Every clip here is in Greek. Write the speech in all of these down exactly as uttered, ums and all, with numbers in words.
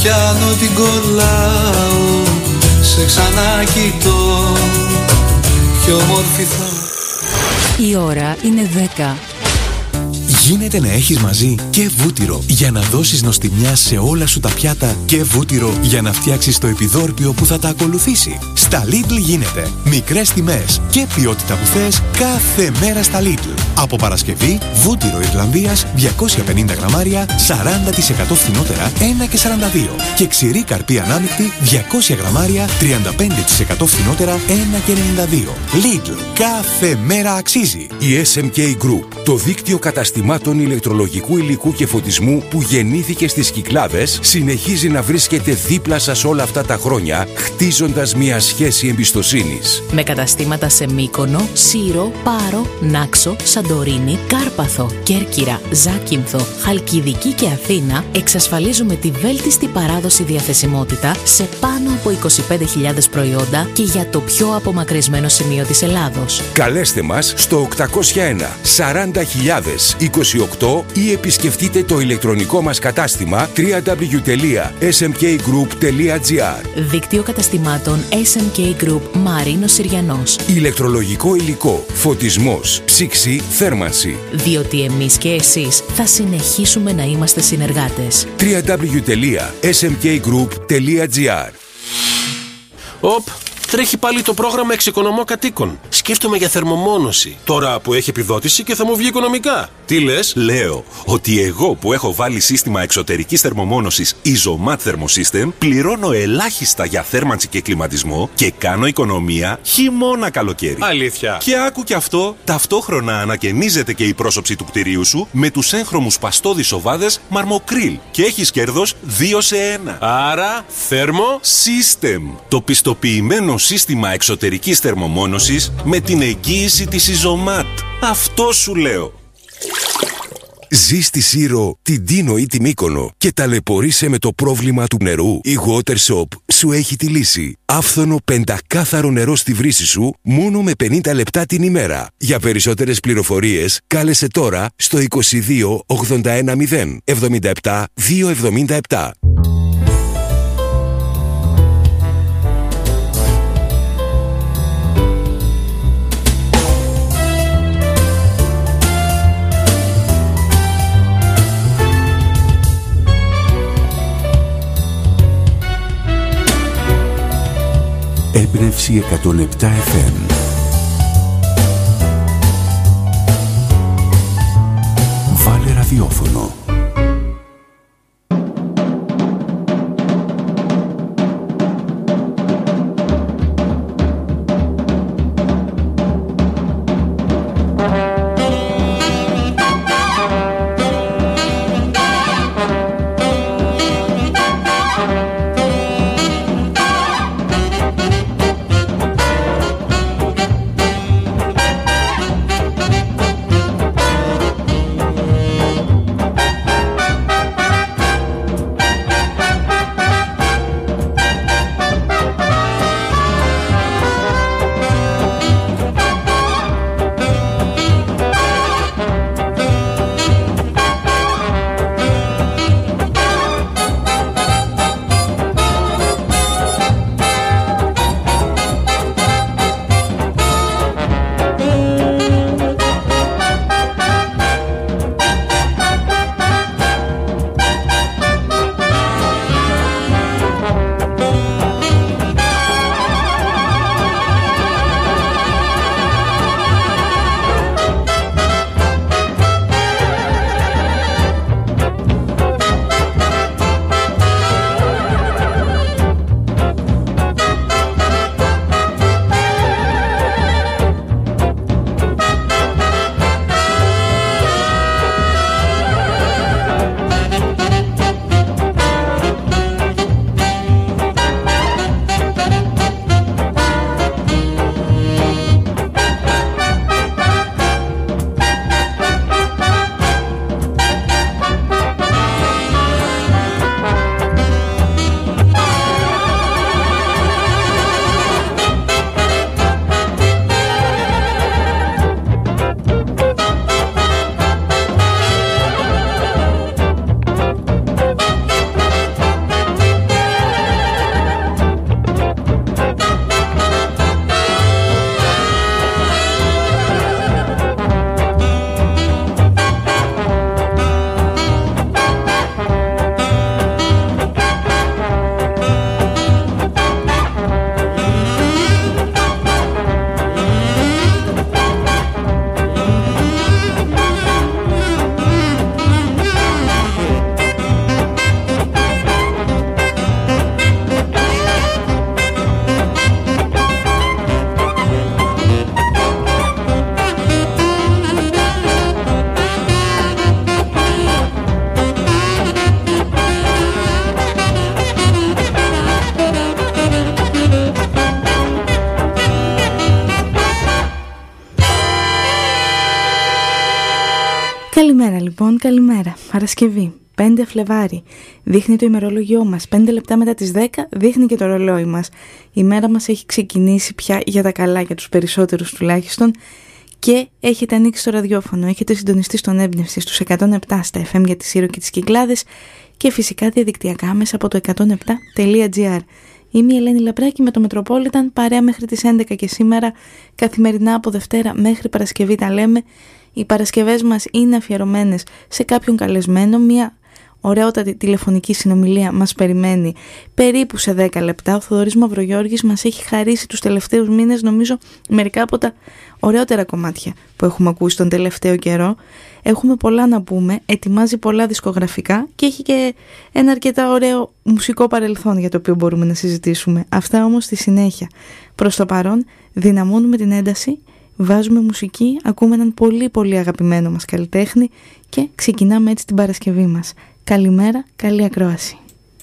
πιάνω την κολλάω, σε ξανακοιτώ, πιο όμορφη θα. Η ώρα είναι δέκα. Γίνεται να έχεις μαζί και βούτυρο για να δώσεις νοστιμιά σε όλα σου τα πιάτα και βούτυρο για να φτιάξεις το επιδόρπιο που θα τα ακολουθήσει. Στα Lidl γίνεται. Μικρές τιμές και ποιότητα που θες κάθε μέρα στα Lidl. Από Παρασκευή, βούτυρο Ιρλανδίας διακόσια πενήντα γραμμάρια, σαράντα τοις εκατό φθηνότερα, ένα και σαράντα δύο. Και ξηρή καρπή ανάμεικτη, διακόσια γραμμάρια, τριάντα πέντε τοις εκατό φθηνότερα, ένα και ενενήντα δύο. Lidl. Κάθε μέρα αξίζει. Η ες εμ κέι Group, το δίκτυο καταστημάτων ηλεκτρολογικού υλικού και φωτισμού που γεννήθηκε στις Κυκλάδες, συνεχίζει να βρίσκεται δίπλα σας όλα αυτά τα χρόνια, χτίζοντας μια σχέση εμπιστοσύνης. Με καταστήματα σε Μύκονο, Σύρο, Πάρο, Νάξο, Σαντορίνη, Κάρπαθο, Κέρκυρα, Ζάκυνθο, Χαλκιδική και Αθήνα, εξασφαλίζουμε τη βέλτιστη παράδοση διαθεσιμότητα σε πάνω από είκοσι πέντε χιλιάδες προϊόντα και για το πιο απομακρυσμένο σημείο της Ελλάδος. Καλέστε μας στο οκτακόσια ένα σαράντα χιλιάδες είκοσι οκτώ ή επισκεφτείτε το ηλεκτρονικό μας κατάστημα double-u double-u double-u τελεία ες εμ κέι γκρουπ τελεία τζι άρ. Δίκτυο καταστημάτων ες εμ κέι Group Μαρίνος Συριανός. Ηλεκτρολογικό υλικό, φωτισμός, ψήξη, θέρμανση. Διότι εμείς και εσείς θα συνεχίσουμε να είμαστε συνεργάτες. double-u double-u double-u τελεία ες εμ κέι γκρουπ τελεία τζι άρ. Οπ, τρέχει πάλι το πρόγραμμα Εξοικονομώ Κατοίκων. Σκέφτομαι για θερμομόνωση. Τώρα που έχει επιδότηση και θα μου βγει οικονομικά. Τι λες? Λέω ότι εγώ που έχω βάλει σύστημα εξωτερικής θερμομόνωσης Isomat Thermosystem πληρώνω ελάχιστα για θέρμανση και κλιματισμό και κάνω οικονομία χειμώνα καλοκαίρι. Αλήθεια? Και άκου κι αυτό, ταυτόχρονα ανακαινίζεται και η πρόσωψη του κτηρίου σου με τους έγχρωμους παστόδης σοβάδες Marmocryl και έχεις κέρδος δύο σε ένα. Άρα, θέρμο System, το πιστοποιημένο σύστημα εξωτερικής θερμομόνωσης με την εγγύηση της Isomat. Αυτό σου λέω. Ζεις στη Σύρο, την Τίνο ή τη Μύκονο και ταλαιπωρείσαι με το πρόβλημα του νερού? Η Watershop σου έχει τη λύση. Άφθονο πεντακάθαρο νερό στη βρύση σου μόνο με πενήντα λεπτά την ημέρα. Για περισσότερες πληροφορίες κάλεσε τώρα στο είκοσι δύο ογδόντα ένα μηδέν εβδομήντα επτά διακόσια εβδομήντα επτά. Έμπνευση εκατόν επτά εφ εμ. Βάλε ραδιόφωνο. λοιπόν, καλημέρα. Παρασκευή, πέντε Φλεβάρι. Δείχνει το ημερολόγιό μας. πέντε λεπτά μετά τις δέκα δείχνει και το ρολόι μας. Η μέρα μας έχει ξεκινήσει πια για τα καλά, για τους περισσότερους τουλάχιστον. Και έχετε ανοίξει το ραδιόφωνο. Έχετε συντονιστεί στον Έμπνευση στους εκατόν επτά στα εφ εμ για τη Σύρο και τις Κυκλάδες. Και φυσικά διαδικτυακά μέσα από το εκατόν επτά τελεία τζι άρ. Είμαι η Ελένη Λαπράκη με το Μετροπόλιταν, παρέα μέχρι τις έντεκα και σήμερα, καθημερινά από Δευτέρα μέχρι Παρασκευή τα λέμε. Οι Παρασκευές μας είναι αφιερωμένες σε κάποιον καλεσμένο, μια ωραιότατη τηλεφωνική συνομιλία μας περιμένει περίπου σε δέκα λεπτά. Ο Θοδωρής Μαυρογιώργης μας έχει χαρίσει τους τελευταίους μήνες, νομίζω, μερικά από τα ωραιότερα κομμάτια που έχουμε ακούσει τον τελευταίο καιρό. Έχουμε πολλά να πούμε, ετοιμάζει πολλά δισκογραφικά και έχει και ένα αρκετά ωραίο μουσικό παρελθόν για το οποίο μπορούμε να συζητήσουμε. Αυτά όμως στη συνέχεια. Προς το παρόν δυναμώνουμε την ένταση, βάζουμε μουσική, ακούμε έναν πολύ πολύ αγαπημένο μας καλλιτέχνη και ξεκινάμε έτσι την Παρασκευή μας. Καλημέρα, καλή ακρόαση.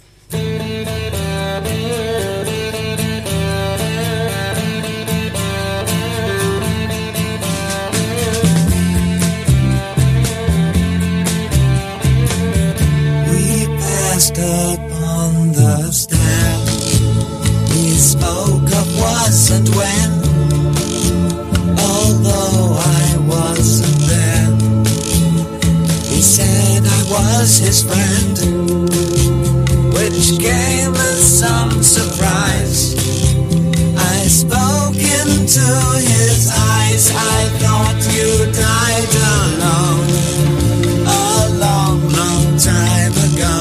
Up on the stair, we spoke of was and when, although I wasn't there. He said I was his friend, which came as some surprise. I spoke into his eyes, I thought you died alone a long, long time ago.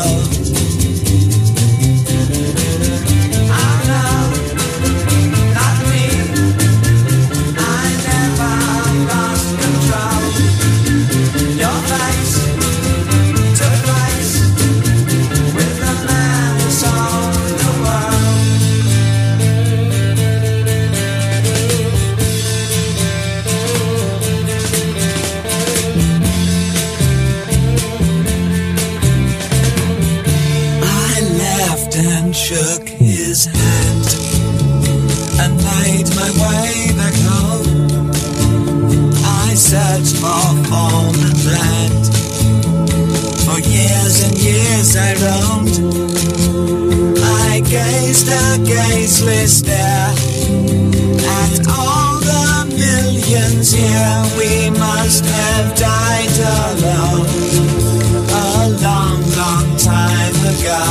Shook his hand and made my way back home. I searched for form and land. For years and years I roamed. I gazed a gazeless stare at all the millions here. We must have died alone a long, long time ago.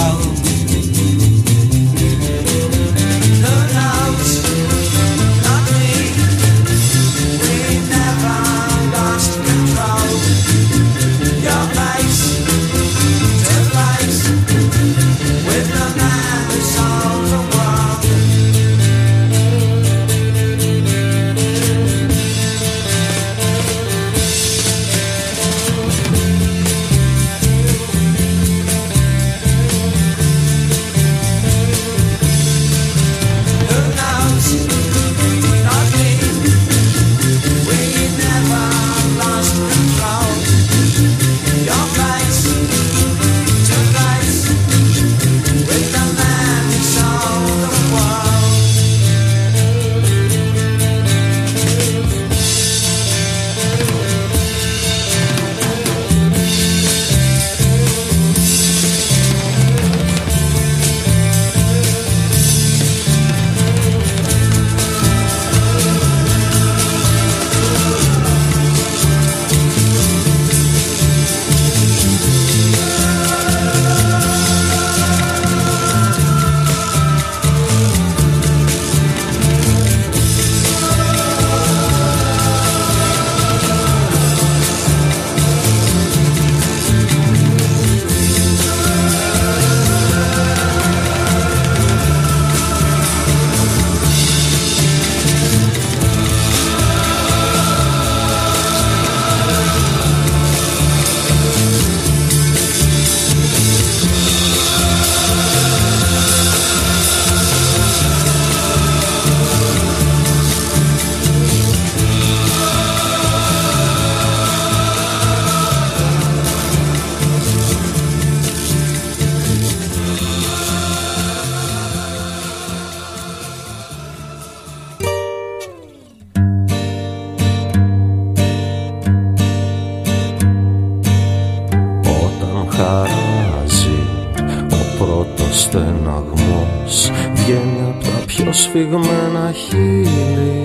στεναγμός βγαίνει απ' τα πιο σφιγμένα χείλη,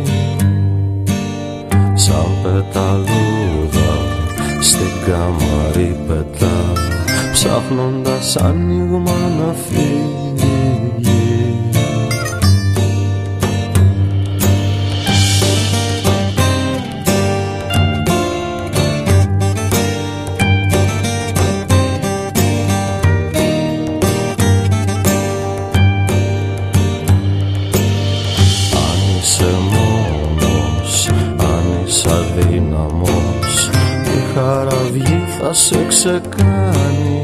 σαν πεταλούδα στην κάμαρη πετά, ψάχνοντας άνοιγμα να φύγει. Θα σε ξεκάνει,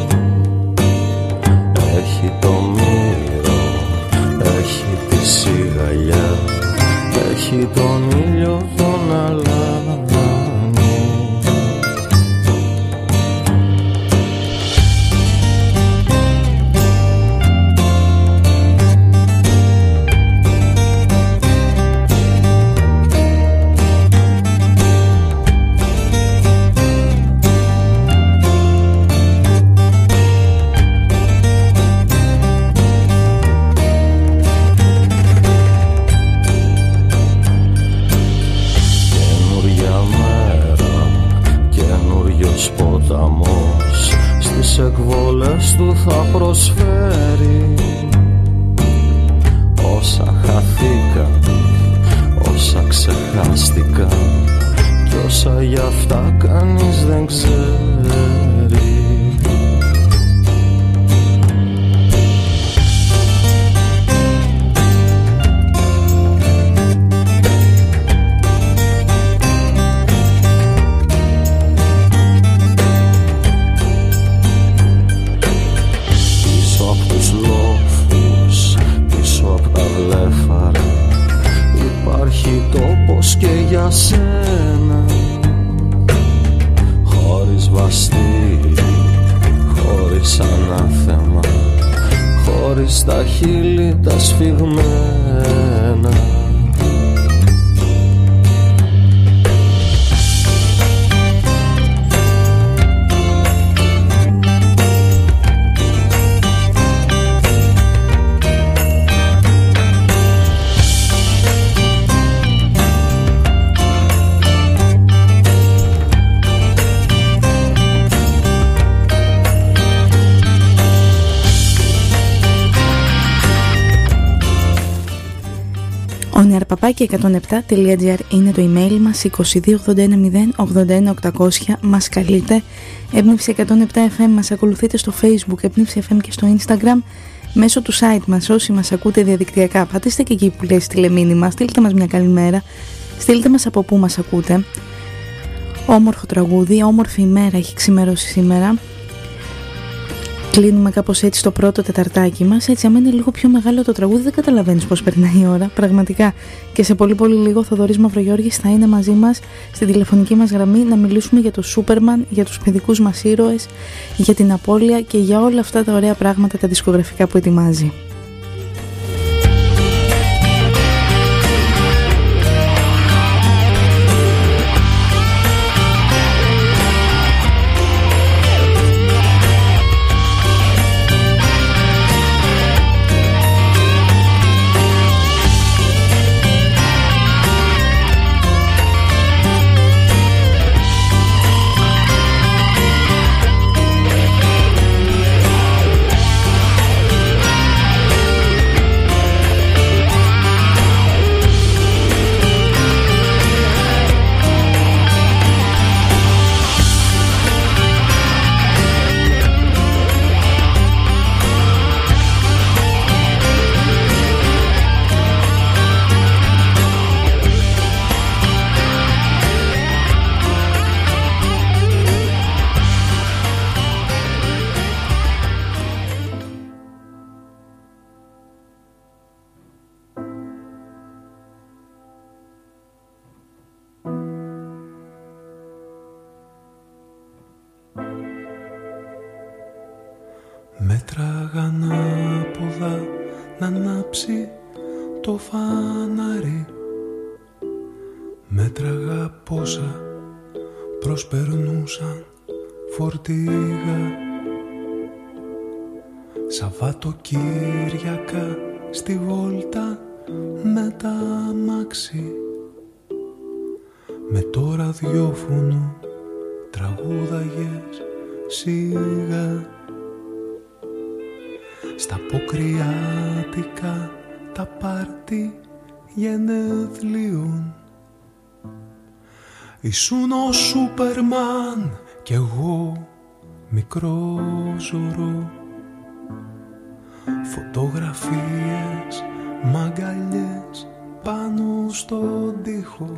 έχει το μύρο, έχει τη σιγαλιά, έχει τον ήλιο τον αλάνι. Εκβολές του θα προσφέρει όσα χαθήκαν, όσα ξεχάστηκαν κι όσα γι' αυτά κανείς δεν ξέρει. Και για σένα, χωρίς βαστήρι, χωρίς ανάθεμα, χωρίς τα χείλη τα σφιγμένα. νεαρπαπάκι εκατόν επτά τελεία τζι άρ είναι το email μας, είκοσι δύο ογδόντα ένα μηδέν ογδόντα ένα οκτακόσια μας καλείτε. Έμπνευση εκατόν επτά εφ εμ μας ακολουθείτε στο Facebook, Έμπνευση εφ εμ και στο Instagram, μέσω του site μας. Όσοι μας ακούτε διαδικτυακά, πατήστε και εκεί που λέει στείλε μήνυμα, στείλτε μας μια καλημέρα, στείλτε μας από πού μας ακούτε. Όμορφο τραγούδι, όμορφη ημέρα έχει ξημερώσει σήμερα. Κλείνουμε κάπως έτσι το πρώτο τεταρτάκι μας. Έτσι, άμα είναι λίγο πιο μεγάλο το τραγούδι, δεν καταλαβαίνεις πώς περνάει η ώρα. Πραγματικά. Και σε πολύ πολύ λίγο ο Θοδωρής Μαυρογιώργης θα είναι μαζί μας στην τηλεφωνική μας γραμμή να μιλήσουμε για το Σούπερμαν, για τους παιδικούς μας ήρωες, για την απώλεια και για όλα αυτά τα ωραία πράγματα, τα δισκογραφικά που ετοιμάζει. Μέτραγα ανάποδα να ανάψει το φανάρι. Μέτραγα πόσα προσπερνούσαν φορτίγα. Σαββατοκύριακα στη βόλτα με τα αμάξι, με το ραδιόφωνο τραγούδαγες σιγά. Στα ποκριάτικα τα πάρτι γενεθλίων, ήσουν ο Σούπερμαν κι εγώ μικρό ζωρό. Φωτογραφίες, μαγκαλιές πάνω στον τοίχο.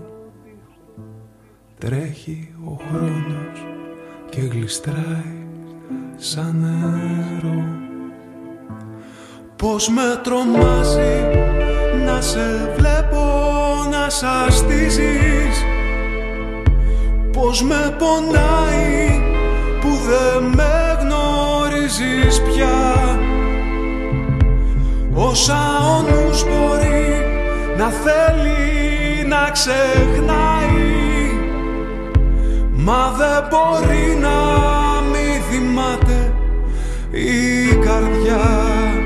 Τρέχει ο χρόνος και γλιστράει σαν νερό. Πώς με τρομάζει να σε βλέπω να σαστίζεις. Πώς με πονάει που δεν με γνωρίζεις πια. Όσα ο νους μπορεί να θέλει να ξεχνάει, μα δεν μπορεί να μη θυμάται η καρδιά.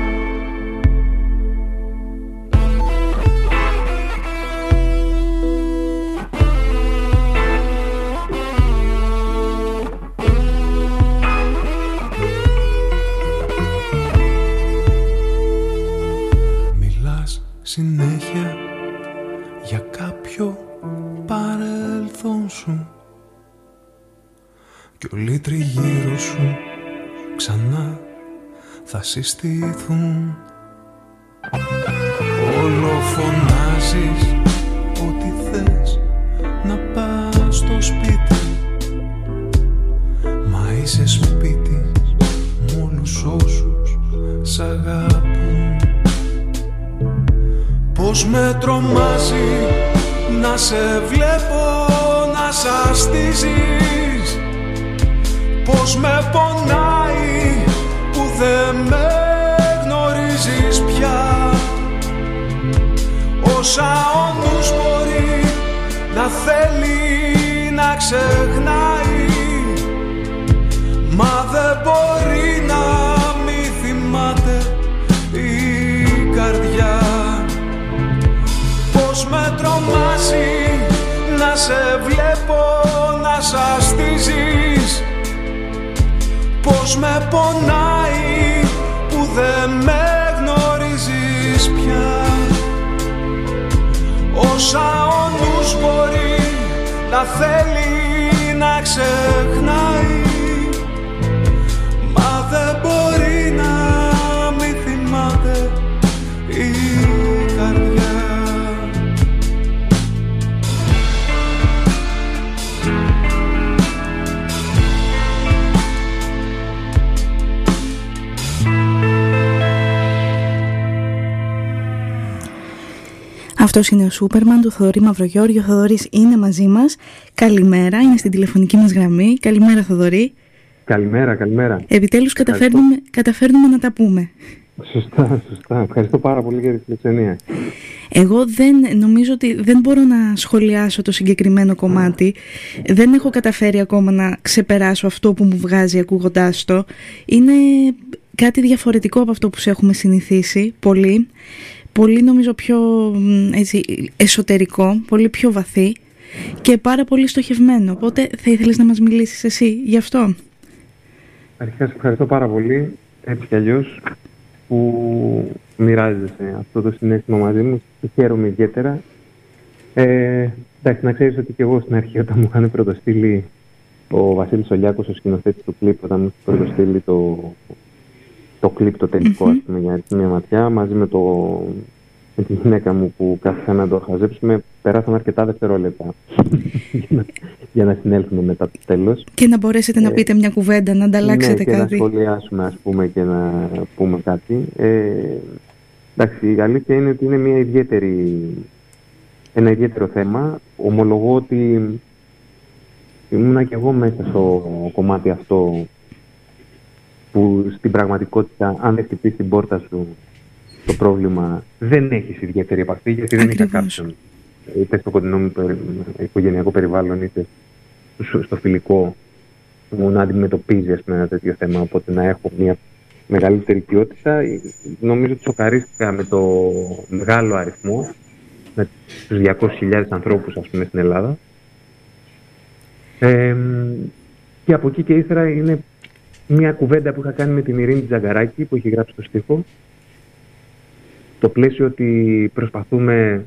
Συνέχεια για κάποιο παρελθόν σου κι όλοι τριγύρω σου ξανά θα συστηθούν. Όλο φωνάζεις ότι θες να πας στο σπίτι, μα είσαι σπίτι με όλους όσους σ' αγαπούν. Πώς με τρομάζει να σε βλέπω να σαστίζεις. Πώς με πονάει που δεν με γνωρίζεις πια. Όσα ο νους μπορεί να θέλει να ξεχνάει, μα δεν μπορεί να μη θυμάται η καρδιά. Πώς με τρομάζει να σε βλέπω να σαστίζεις. Πώς με πονάει που δεν με γνωρίζεις πια. Όσα ο νους μπορεί να θέλει να ξεχνάει, μα δεν μπορεί να μη θυμάται η καρδιά. Αυτός είναι ο Σούπερμαν του Θοδωρή Μαυρογιώργη. Ο Θοδωρής είναι μαζί μας. Καλημέρα, είναι στην τηλεφωνική μας γραμμή. Καλημέρα, Θοδωρή. Καλημέρα, καλημέρα. Επιτέλους καταφέρνουμε, καταφέρνουμε να τα πούμε. Σωστά, σωστά. Ευχαριστώ πάρα πολύ για τη φιλοξενία. Εγώ δεν νομίζω ότι δεν μπορώ να σχολιάσω το συγκεκριμένο κομμάτι. Δεν έχω καταφέρει ακόμα να ξεπεράσω αυτό που μου βγάζει ακούγοντάς το. Είναι κάτι διαφορετικό από αυτό που σε έχουμε συνηθίσει πολύ. Πολύ νομίζω πιο έτσι, εσωτερικό, πολύ πιο βαθύ και πάρα πολύ στοχευμένο. Οπότε θα ήθελες να μας μιλήσεις εσύ γι' αυτό. Αρχικά σε ευχαριστώ πάρα πολύ, έτσι κι αλλιώς, που μοιράζεσαι αυτό το συναίσθημα μαζί μου και χαίρομαι ιδιαίτερα. Ε, εντάξει, να ξέρεις ότι και εγώ στην αρχή, όταν μου είχαν πρωτοστείλει ο Βασίλης Ολιάκος, ο σκηνοθέτης του κλιπ, όταν μου είχε πρωτοστείλει το, το κλιπ το τελικό, mm-hmm. ας πούμε, για μια ματιά, μαζί με, το, με τη γυναίκα μου που κάθισα να το χαζέψουμε, περάσαμε αρκετά δευτερόλεπτα για, να, για να συνέλθουμε μετά το τέλος. Και να μπορέσετε ε, να πείτε μια κουβέντα, να ανταλλάξετε ναι, κάτι. Και να σχολιάσουμε, ας πούμε, και να πούμε κάτι. Ε, εντάξει, η αλήθεια είναι ότι είναι μια ιδιαίτερη, ένα ιδιαίτερο θέμα. Ομολογώ ότι ήμουνα και εγώ μέσα στο κομμάτι αυτό που στην πραγματικότητα, αν δεν χτυπήσει την πόρτα σου το πρόβλημα, δεν έχεις ιδιαίτερη επαφή, γιατί δεν είχα κάποιον είτε στο κοντινό μου οικογενειακό περιβάλλον είτε στο φιλικό μου να αντιμετωπίζει, ας πούμε, ένα τέτοιο θέμα, οπότε να έχω μια μεγαλύτερη ποιότητα. Νομίζω ότι σοκαρίστηκα με το μεγάλο αριθμό, με τους διακόσιες χιλιάδες ανθρώπους, ας πούμε, στην Ελλάδα. Ε, και από εκεί και ύστερα είναι μια κουβέντα που είχα κάνει με την Ειρήνη Τζαγκαράκη, που έχει γράψει το στίχο. Το πλαίσιο ότι προσπαθούμε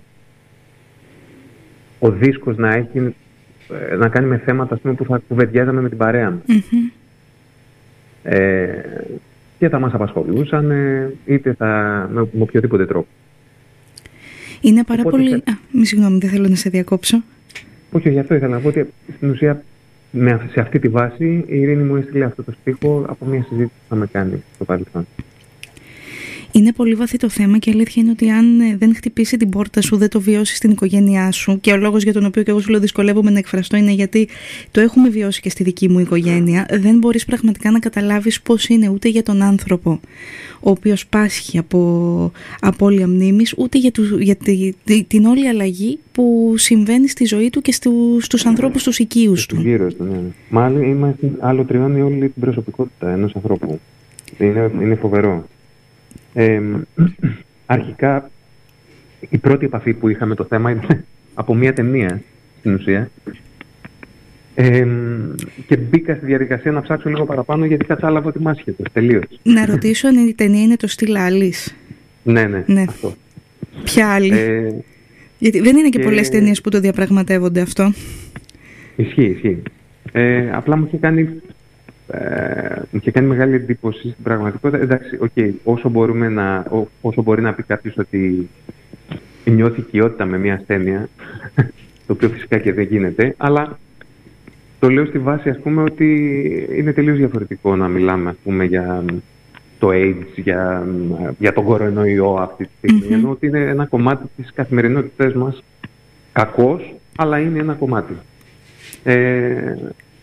ο δίσκος να έχει, να κάνει με θέματα, ας πούμε, που θα κουβεντιάζαμε με την παρέα μας. Mm-hmm. Ε, και θα μας απασχολούσαν, είτε θα, με, με οποιοδήποτε τρόπο. Είναι πάρα Οπότε, πολύ... Θα... Α, μη συγγνώμη, δεν θέλω να σε διακόψω. Όχι, γι' αυτό ήθελα να πω ότι στην ουσία με, σε αυτή τη βάση η Ειρήνη μου έστειλε αυτό το στίχο από μια συζήτηση που θα με κάνει στο παρελθόν. Είναι πολύ βαθύ το θέμα και η αλήθεια είναι ότι αν δεν χτυπήσει την πόρτα σου, δεν το βιώσει στην οικογένειά σου. Και ο λόγος για τον οποίο και εγώ σου λέω δυσκολεύομαι να εκφραστώ είναι γιατί το έχουμε βιώσει και στη δική μου οικογένεια. Δεν μπορείς πραγματικά να καταλάβεις πώς είναι ούτε για τον άνθρωπο ο οποίος πάσχει από απώλεια μνήμης, ούτε για, του, για τη, τη, την όλη αλλαγή που συμβαίνει στη ζωή του και στου, στους ανθρώπους τους οικείους του. Γύρω του, ναι. Μάλλον είμαστε αλωτριώνει όλη την προσωπικότητα ενός ανθρώπου. Είναι, είναι φοβερό. Ε, αρχικά η πρώτη επαφή που είχαμε το θέμα ήταν από μια ταινία στην ουσία, ε, και μπήκα στη διαδικασία να ψάξω λίγο παραπάνω γιατί κατάλαβα ότι μ' άσχετο τελείως. Να ρωτήσω αν η ταινία είναι το στυλ Άλλης. Ναι, ναι, ναι, αυτό. Ποια άλλη? Ε, γιατί δεν είναι και, και πολλές ταινίες που το διαπραγματεύονται αυτό. Ισχύει, ισχύει. Ε, απλά μου είχε κάνει Ε, μου είχε κάνει μεγάλη εντύπωση στην πραγματικότητα. Εντάξει, okay, όσο, μπορούμε να, ό, όσο μπορεί να πει κάποιος ότι νιώθει οικειότητα με μια ασθένεια, το οποίο φυσικά και δεν γίνεται, αλλά το λέω στη βάση, ας πούμε, ότι είναι τελείως διαφορετικό να μιλάμε, ας πούμε, για το AIDS, για, για τον κορονοϊό αυτή τη στιγμή, mm-hmm. ενώ ότι είναι ένα κομμάτι της καθημερινότητας μας, κακός, αλλά είναι ένα κομμάτι. Ε,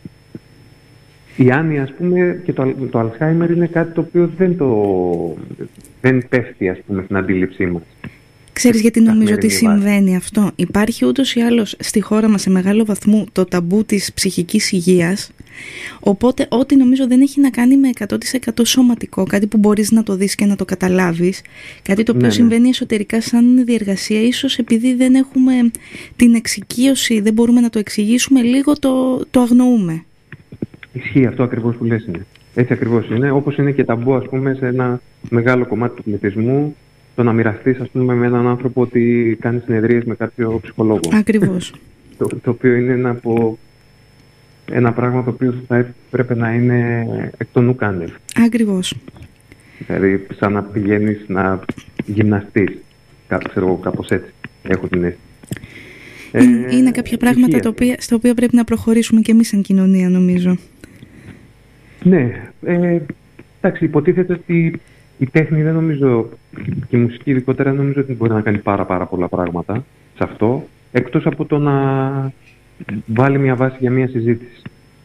Η άνοια, ας πούμε, και το, το Alzheimer είναι κάτι το οποίο δεν, το, δεν πέφτει, ας πούμε, στην αντίληψή μας. Ξέρεις γιατί νομίζω ότι συμβαίνει αυτό? Υπάρχει ούτως ή άλλως στη χώρα μας σε μεγάλο βαθμό το ταμπού της ψυχικής υγείας, οπότε ό,τι νομίζω δεν έχει να κάνει με εκατό τοις εκατό σωματικό, κάτι που μπορείς να το δεις και να το καταλάβεις, κάτι το οποίο ναι, συμβαίνει ναι. εσωτερικά σαν διεργασία, ίσως επειδή δεν έχουμε την εξοικείωση, δεν μπορούμε να το εξηγήσουμε, λίγο το, το αγνοούμε. Ισχύει αυτό ακριβώς που λες, είναι. Έτσι ακριβώς είναι. Όπως είναι και ταμπού, ας πούμε, σε ένα μεγάλο κομμάτι του πληθυσμού, το να μοιραστείς, ας πούμε, με έναν άνθρωπο ότι κάνει συνεδρίες με κάποιο ψυχολόγο. Ακριβώς. το, το οποίο είναι ένα, από, ένα πράγμα το οποίο θα πρέπει να είναι εκ των ουκάνευ. Ακριβώς. Δηλαδή, σαν να πηγαίνεις να γυμναστείς. Ξέρω, κάπως έτσι. Έχω την αίσθηση. Είναι, ε, είναι κάποια πράγματα τα οποία, στα οποία πρέπει να προχωρήσουμε και εμείς σαν κοινωνία, νομίζω. Ναι. Ε, εντάξει, υποτίθεται ότι η τέχνη δεν νομίζω, και η μουσική ειδικότερα, νομίζω ότι μπορεί να κάνει πάρα πάρα πολλά πράγματα σε αυτό, εκτός από το να βάλει μια βάση για μια συζήτηση.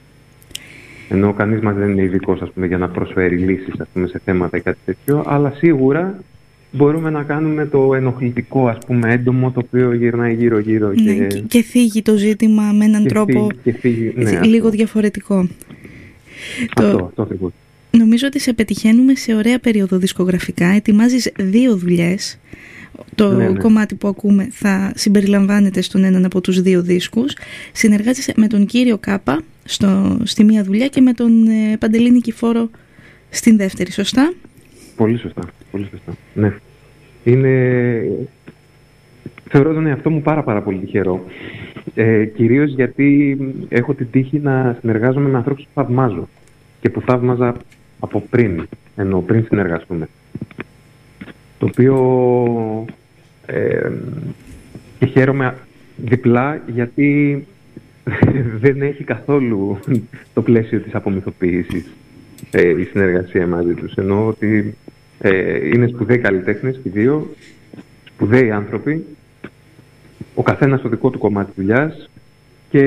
Ενώ κανείς μας δεν είναι ειδικός, ας πούμε, για να προσφέρει λύσεις, ας πούμε, σε θέματα ή κάτι τέτοιο, αλλά σίγουρα μπορούμε να κάνουμε το ενοχλητικό, ας πούμε, έντομο, το οποίο γυρνάει γύρω-γύρω. Ναι, και... και θίγει το ζήτημα με έναν και τρόπο θίγει, και θίγει, ναι, λίγο αυτό. διαφορετικό. Αυτό, το... αυτό ακριβώς. Νομίζω ότι σε πετυχαίνουμε σε ωραία περίοδο δισκογραφικά. Ετοιμάζεις δύο δουλειές. Το ναι, ναι. κομμάτι που ακούμε θα συμπεριλαμβάνεται στον έναν από τους δύο δίσκους. Συνεργάζεσαι με τον κύριο Κάπα στο, στη μία δουλειά και με τον ε, Παντελή Νικηφόρο στην δεύτερη, σωστά? Πολύ σωστά, πολύ σωστά. Ναι. Είναι... Θεωρώ τον εαυτό μου πάρα πάρα πολύ τυχερό. Ε, κυρίως γιατί έχω την τύχη να συνεργάζομαι με ανθρώπους που θαυμάζω και που θαύμαζα από πριν, ενώ πριν συνεργαστούμε. Το οποίο ε, και χαίρομαι διπλά γιατί δεν έχει καθόλου το πλαίσιο της απομυθοποίησης ε, η συνεργασία μαζί τους. Εννοώ ότι ε, είναι σπουδαίοι καλλιτέχνες και δύο, σπουδαίοι άνθρωποι, ο καθένας στο δικό του κομμάτι δουλειάς, και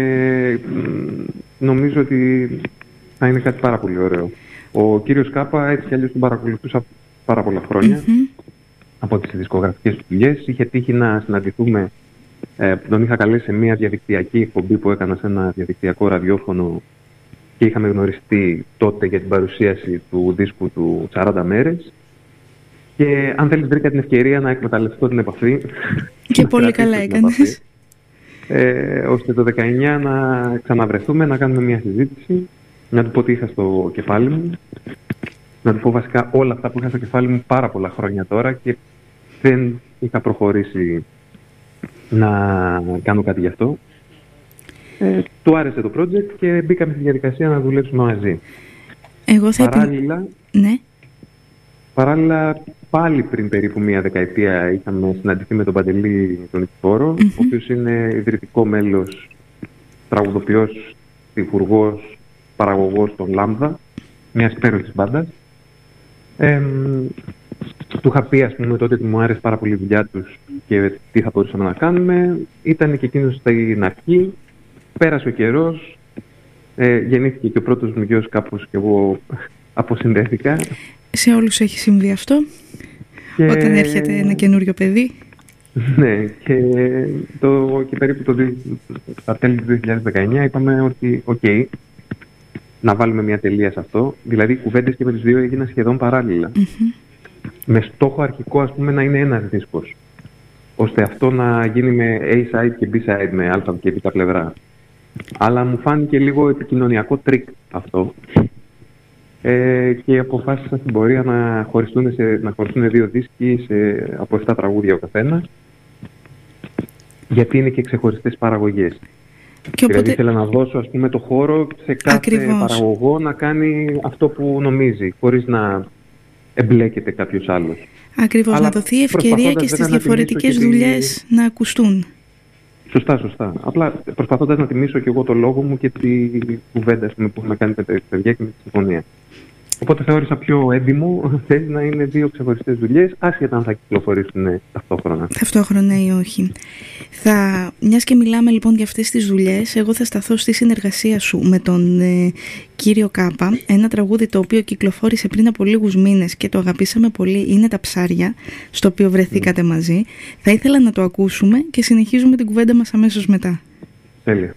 νομίζω ότι θα είναι κάτι πάρα πολύ ωραίο. Ο κύριος Κάπα, έτσι κι αλλιώς τον παρακολουθούσα πάρα πολλά χρόνια mm-hmm. από τις δισκογραφικές του δουλειές. Είχε τύχει να συναντηθούμε, ε, τον είχα καλέσει σε μια διαδικτυακή εκπομπή που έκανα σε ένα διαδικτυακό ραδιόφωνο και είχαμε γνωριστεί τότε για την παρουσίαση του δίσκου του σαράντα μέρες. Και αν θέλεις, βρήκα την ευκαιρία να εκμεταλλευτώ την επαφή. Και πολύ καλά έκανες. Ε, ώστε το δεκαεννιά να ξαναβρεθούμε, να κάνουμε μια συζήτηση, να του πω τι είχα στο κεφάλι μου, να του πω βασικά όλα αυτά που είχα στο κεφάλι μου πάρα πολλά χρόνια τώρα και δεν είχα προχωρήσει να κάνω κάτι γι' αυτό. Ε, του άρεσε το project και μπήκαμε στη διαδικασία να δουλέψουμε μαζί. Εγώ θα Παράλληλα, ναι. Παράλληλα, πάλι πριν περίπου μία δεκαετία είχαμε συναντηθεί με τον Παντελή τον Νικηφόρο, mm-hmm. ο οποίος είναι ιδρυτικό μέλος, τραγουδοποιός, τυχουργός, παραγωγός των Λάμδα, μιας υπέροχης μπάντας. Ε, του είχα πει, ας πούμε, τότε ότι μου άρεσε πάρα πολύ η δουλειά τους και τι θα μπορούσαμε να κάνουμε. Ήταν και εκείνος στην αρχή, πέρασε ο καιρός, ε, γεννήθηκε και ο πρώτος μου γιος, κάπως και εγώ αποσυνδέθηκα. Σε όλους έχει συμβεί αυτό, και... όταν έρχεται ένα καινούριο παιδί. Ναι, και, το, και περίπου το, τα τέλη του δύο χιλιάδες δεκαεννιά είπαμε ότι οκ, okay, να βάλουμε μια τελεία σε αυτό. Δηλαδή οι κουβέντες και με τους δύο έγιναν σχεδόν παράλληλα. Mm-hmm. Με στόχο αρχικό, ας πούμε, να είναι ένας δίσκος, ώστε αυτό να γίνει με A-side και B-side, με α και β πλευρά. Αλλά μου φάνηκε λίγο επικοινωνιακό τρίκ αυτό. Ε, και αποφάσισα στην πορεία να χωριστούν, σε, να χωριστούν δύο δίσκοι σε, από επτά τραγούδια ο καθένας, γιατί είναι και ξεχωριστές παραγωγές. Και δηλαδή οπότε... ήθελα να δώσω, ας πούμε, το χώρο σε κάθε Ακριβώς. παραγωγό να κάνει αυτό που νομίζει, χωρίς να εμπλέκεται κάποιος άλλος. Ακριβώς, αλλά να δοθεί ευκαιρία και στις διαφορετικές δουλειές τη... να ακουστούν. Σωστά, σωστά. Απλά προσπαθώντας να τιμήσω και εγώ το λόγο μου και τη κουβέντα που έχουμε κάνει με τα παιδιά και με τη συμφωνία. Οπότε θεώρησα πιο έντιμο θέλει να είναι δύο ξεχωριστές δουλειές, άσχετα αν θα κυκλοφορήσουν ταυτόχρονα. Ταυτόχρονα ή όχι. Θα, μιας και μιλάμε λοιπόν για αυτές τις δουλειές, εγώ θα σταθώ στη συνεργασία σου με τον ε, κύριο Κάπα. Ένα τραγούδι το οποίο κυκλοφόρησε πριν από λίγους μήνες και το αγαπήσαμε πολύ, είναι «Τα ψάρια», στο οποίο βρεθήκατε mm. μαζί. Θα ήθελα να το ακούσουμε και συνεχίζουμε την κουβέντα μας αμέσως μετά. Τέλεια.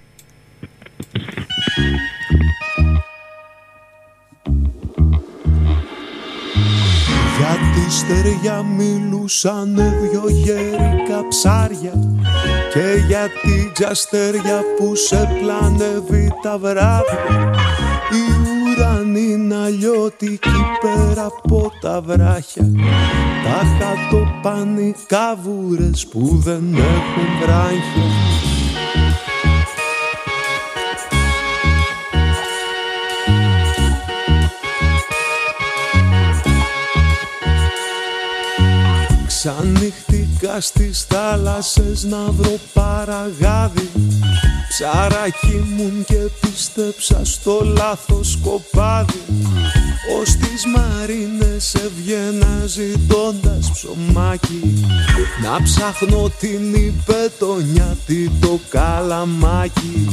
Για τη στεριά μιλούσανε δυο γέρικα ψάρια και για την τζαστέρια που σε πλανεύει τα βράδια. Η ουρανή είναι αλλιώτικη πέρα από τα βράχια, τα χατοπανικά βούρες που δεν έχουν βράχια. Ξανύχτηκα στις θάλασσες να βρω παραγάδι, ψαράκι μου και πίστεψα στο λάθος κοπάδι. Ως τις μαρίνες έβγαινα ζητώντας ψωμάκι, να ψάχνω την υπετονιά, τι το καλαμάκι.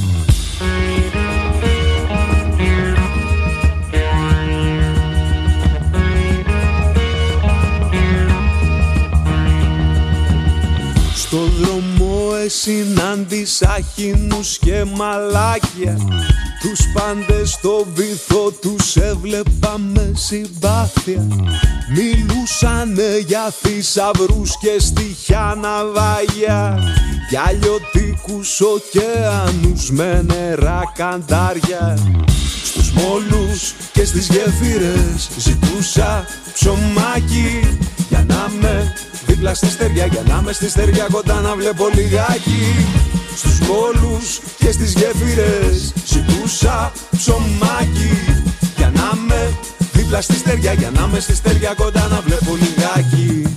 Στο δρόμο συνάντησα χινούς και μαλάκια, τους πάντες στο βυθό τους έβλεπα με συμπάθεια. Μιλούσανε για θησαυρούς και στοιχιά ναυάγια, για αλλιωτικούς ωκεανούς με νερά καντάρια. Στους μόλους και στις γέφυρες ζητούσα ψωμάκι, για να με δίπλα στη στεριά, για να με στη στεριά κοντά να βλέπω λιγάκι. Στους μόλους και στις γέφυρες ζητούσα ψωμάκι, για να με δίπλα στη στεριά, για να με στη στεριά κοντά να βλέπω λιγάκι.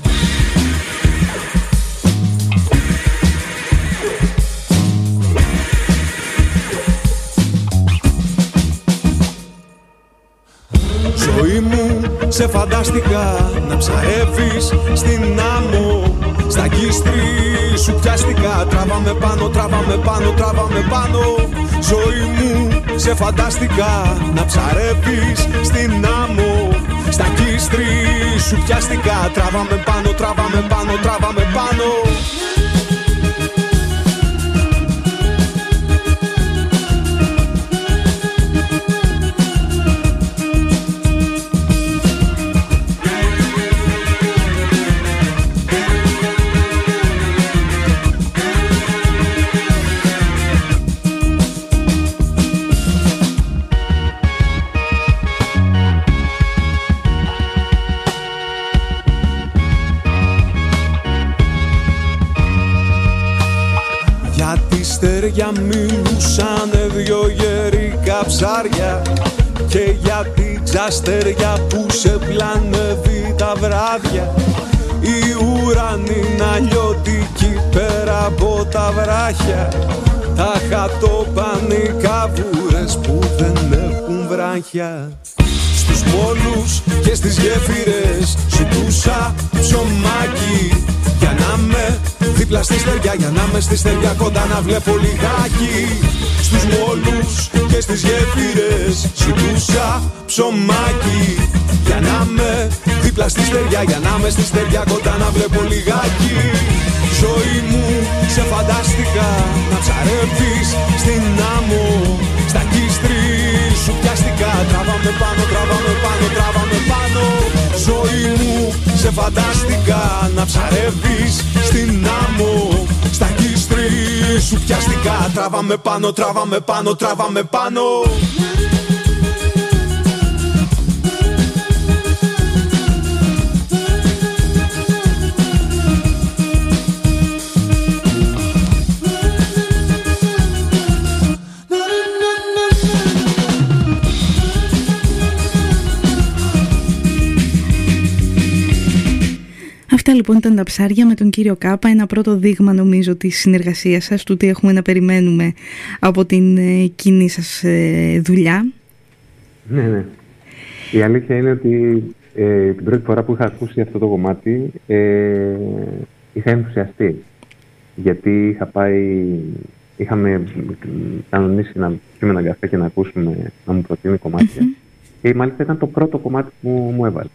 Ζωή μου σε φαντάστηκα να ψαρεύεις στην άμμο, στα κύστρι σου πιάστηκα, τράβαμε πάνω, τράβαμε πάνω, τράβαμε πάνω. Ζωή μου σε φαντάστηκα να ψαρεύεις στην άμμο, στα κύστρι σου πιάστηκα, τράβαμε πάνω, τράβαμε πάνω, τράβαμε πάνω. αστέρια μιλούσανε δυο γερικά ψάρια και για την τζαστεριά που σε πλανεύει τα βράδια. Οι ουρανοί αλλιώτικοι πέρα από τα βράχια, τα χατοπανικά βούρες που δεν έχουν βράχια. Στους μόλους και στις γέφυρες ζητούσα ψωμάκι, για να με δίπλα στη στεριά, για να με στη στεριά κοντά να βλέπω λιγάκι. Στους μόλους και στις γέφυρες ζητούσα ψωμάκι, για να με δίπλα στη στεριά, για να με στη στεριά κοντά να βλέπω λιγάκι. Ζωή μου σε φαντάστηκα να ψαρεύεις στην άμμο, στα κίστρι σου πιάστηκα. Τράβαμε πάνω, τράβαμε πάνω, τράβαμε πάνω. Ζωή μου σε φαντάστηκα να ψαρεύεις στην άμμο, στα κίστρι σου πιάστηκα. Τράβαμε πάνω, τράβαμε πάνω, τράβαμε πάνω. Αυτά λοιπόν ήταν τα ψάρια με τον κύριο Κάπα, ένα πρώτο δείγμα νομίζω της συνεργασίας σας, του τι έχουμε να περιμένουμε από την ε, κοινή σας ε, δουλειά. Ναι, ναι. Η αλήθεια είναι ότι ε, την πρώτη φορά που είχα ακούσει αυτό το κομμάτι ε, είχα ενθουσιαστεί, γιατί είχα πάει, είχαμε κανονίσει να πιούμε έναν καφέ και να ακούσουμε, να μου προτείνει κομμάτια mm-hmm. και μάλιστα ήταν το πρώτο κομμάτι που μου έβαλε.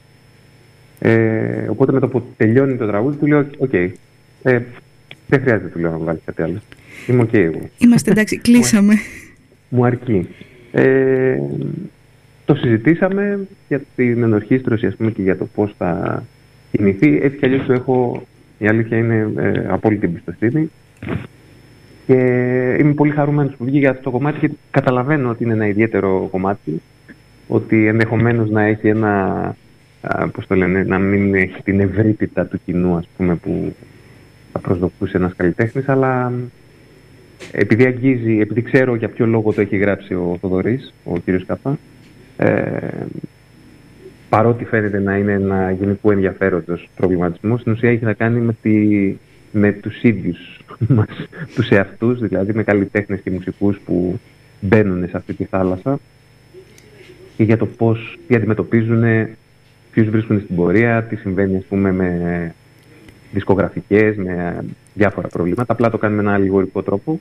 Ε, οπότε με το που τελειώνει το τραγούδι του λέω οκ, okay, ε, δεν χρειάζεται του λέω να βγάλει κάτι άλλο. Είμαι οκ okay, εγώ. Είμαστε εντάξει, κλείσαμε. Μου αρκεί. Ε, το συζητήσαμε για την ενορχήστρωση, ας πούμε, και για το πώς θα κινηθεί. Έτσι κι αλλιώς το έχω, η αλήθεια είναι, ε, απόλυτη εμπιστοσύνη. Και είμαι πολύ χαρούμενος που βγήκε για αυτό το κομμάτι και καταλαβαίνω ότι είναι ένα ιδιαίτερο κομμάτι, ότι ενδεχομένως να έχει ένα, α, πώς το λένε, να μην έχει την ευρύτητα του κοινού, ας πούμε, που θα προσδοκούσε ένας καλλιτέχνης, αλλά επειδή αγγίζει, επειδή ξέρω για ποιο λόγο το έχει γράψει ο Θοδωρής, ο κύριος Κάπα, ε, παρότι φαίνεται να είναι ένα γενικού ενδιαφέροντος προβληματισμό, στην ουσία έχει να κάνει με, τη, με τους ίδιους μας, τους εαυτούς, δηλαδή με καλλιτέχνες και μουσικούς που μπαίνουν σε αυτή τη θάλασσα και για το πώς, τι αντιμετωπίζουν, ποιους βρίσκουν στην πορεία, τι συμβαίνει, ας πούμε, με δισκογραφικές, με διάφορα προβλήματα. Απλά το κάνουμε με ένα αλληγορικό τρόπο.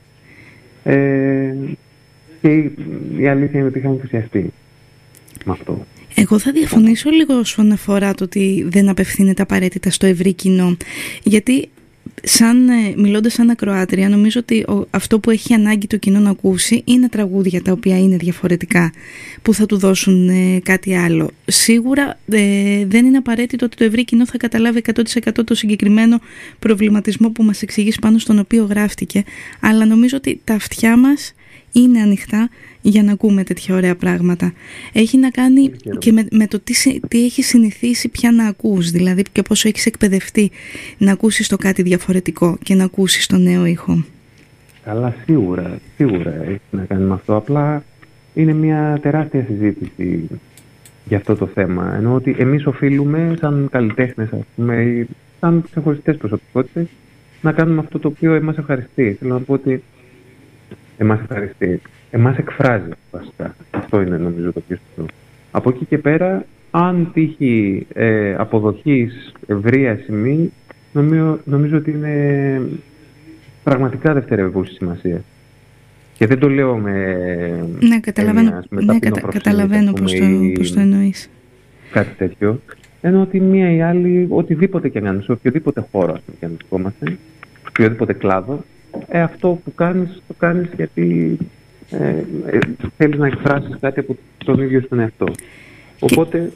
Ε, και η, η αλήθεια είναι ότι είχα ενθουσιαστεί με αυτό. Εγώ θα διαφωνήσω λίγο όσον αφορά το ότι δεν απευθύνεται απαραίτητα στο ευρύ κοινό. Γιατί σαν, μιλώντας σαν ακροάτρια, νομίζω ότι ο, αυτό που έχει ανάγκη το κοινό να ακούσει είναι τραγούδια τα οποία είναι διαφορετικά, που θα του δώσουν ε, κάτι άλλο. Σίγουρα ε, δεν είναι απαραίτητο ότι το ευρύ κοινό θα καταλάβει εκατό τοις εκατό το συγκεκριμένο προβληματισμό που μας εξηγείς πάνω στον οποίο γράφτηκε, αλλά νομίζω ότι τα αυτιά μας είναι ανοιχτά για να ακούμε τέτοια ωραία πράγματα. Έχει να κάνει και με, με το τι, τι έχεις συνηθίσει πια να ακούς, δηλαδή και πόσο έχεις εκπαιδευτεί να ακούσεις το κάτι διαφορετικό και να ακούσεις το νέο ήχο. Καλά, σίγουρα, σίγουρα έχει να κάνει με αυτό. Απλά είναι μια τεράστια συζήτηση για αυτό το θέμα. Ενώ ότι εμείς οφείλουμε σαν καλλιτέχνες, ας πούμε, ή σαν ξεχωριστές προσωπικότητες, να κάνουμε αυτό το οποίο εμάς ευχαριστεί. Θέλω να πω ότι εμάς ευχαριστεί. Εμάς εκφράζει, βασικά. Αυτό είναι, νομίζω, το πιο σωστό. Από εκεί και πέρα, αν τύχει ε, αποδοχής ευρεία σημεία, νομίζω, νομίζω ότι είναι πραγματικά δευτερευούση σημασία. Και δεν το λέω με... Ναι, καταλαβαίνω, έννοια, με ναι, κατα, καταλαβαίνω πώς το, πώς το εννοείς. Κάτι τέτοιο. Ενώ ότι μία ή άλλη, οτιδήποτε και αν κάνεις, σε οποιοδήποτε χώρο, ας πούμε, και αν βρισκόμαστε, σε οποιοδήποτε κλάδο, ε, αυτό που κάνεις, το κάνεις γιατί ε, ε, θέλεις να εκφράσεις κάτι από τον ίδιο στον εαυτό. Οπότε...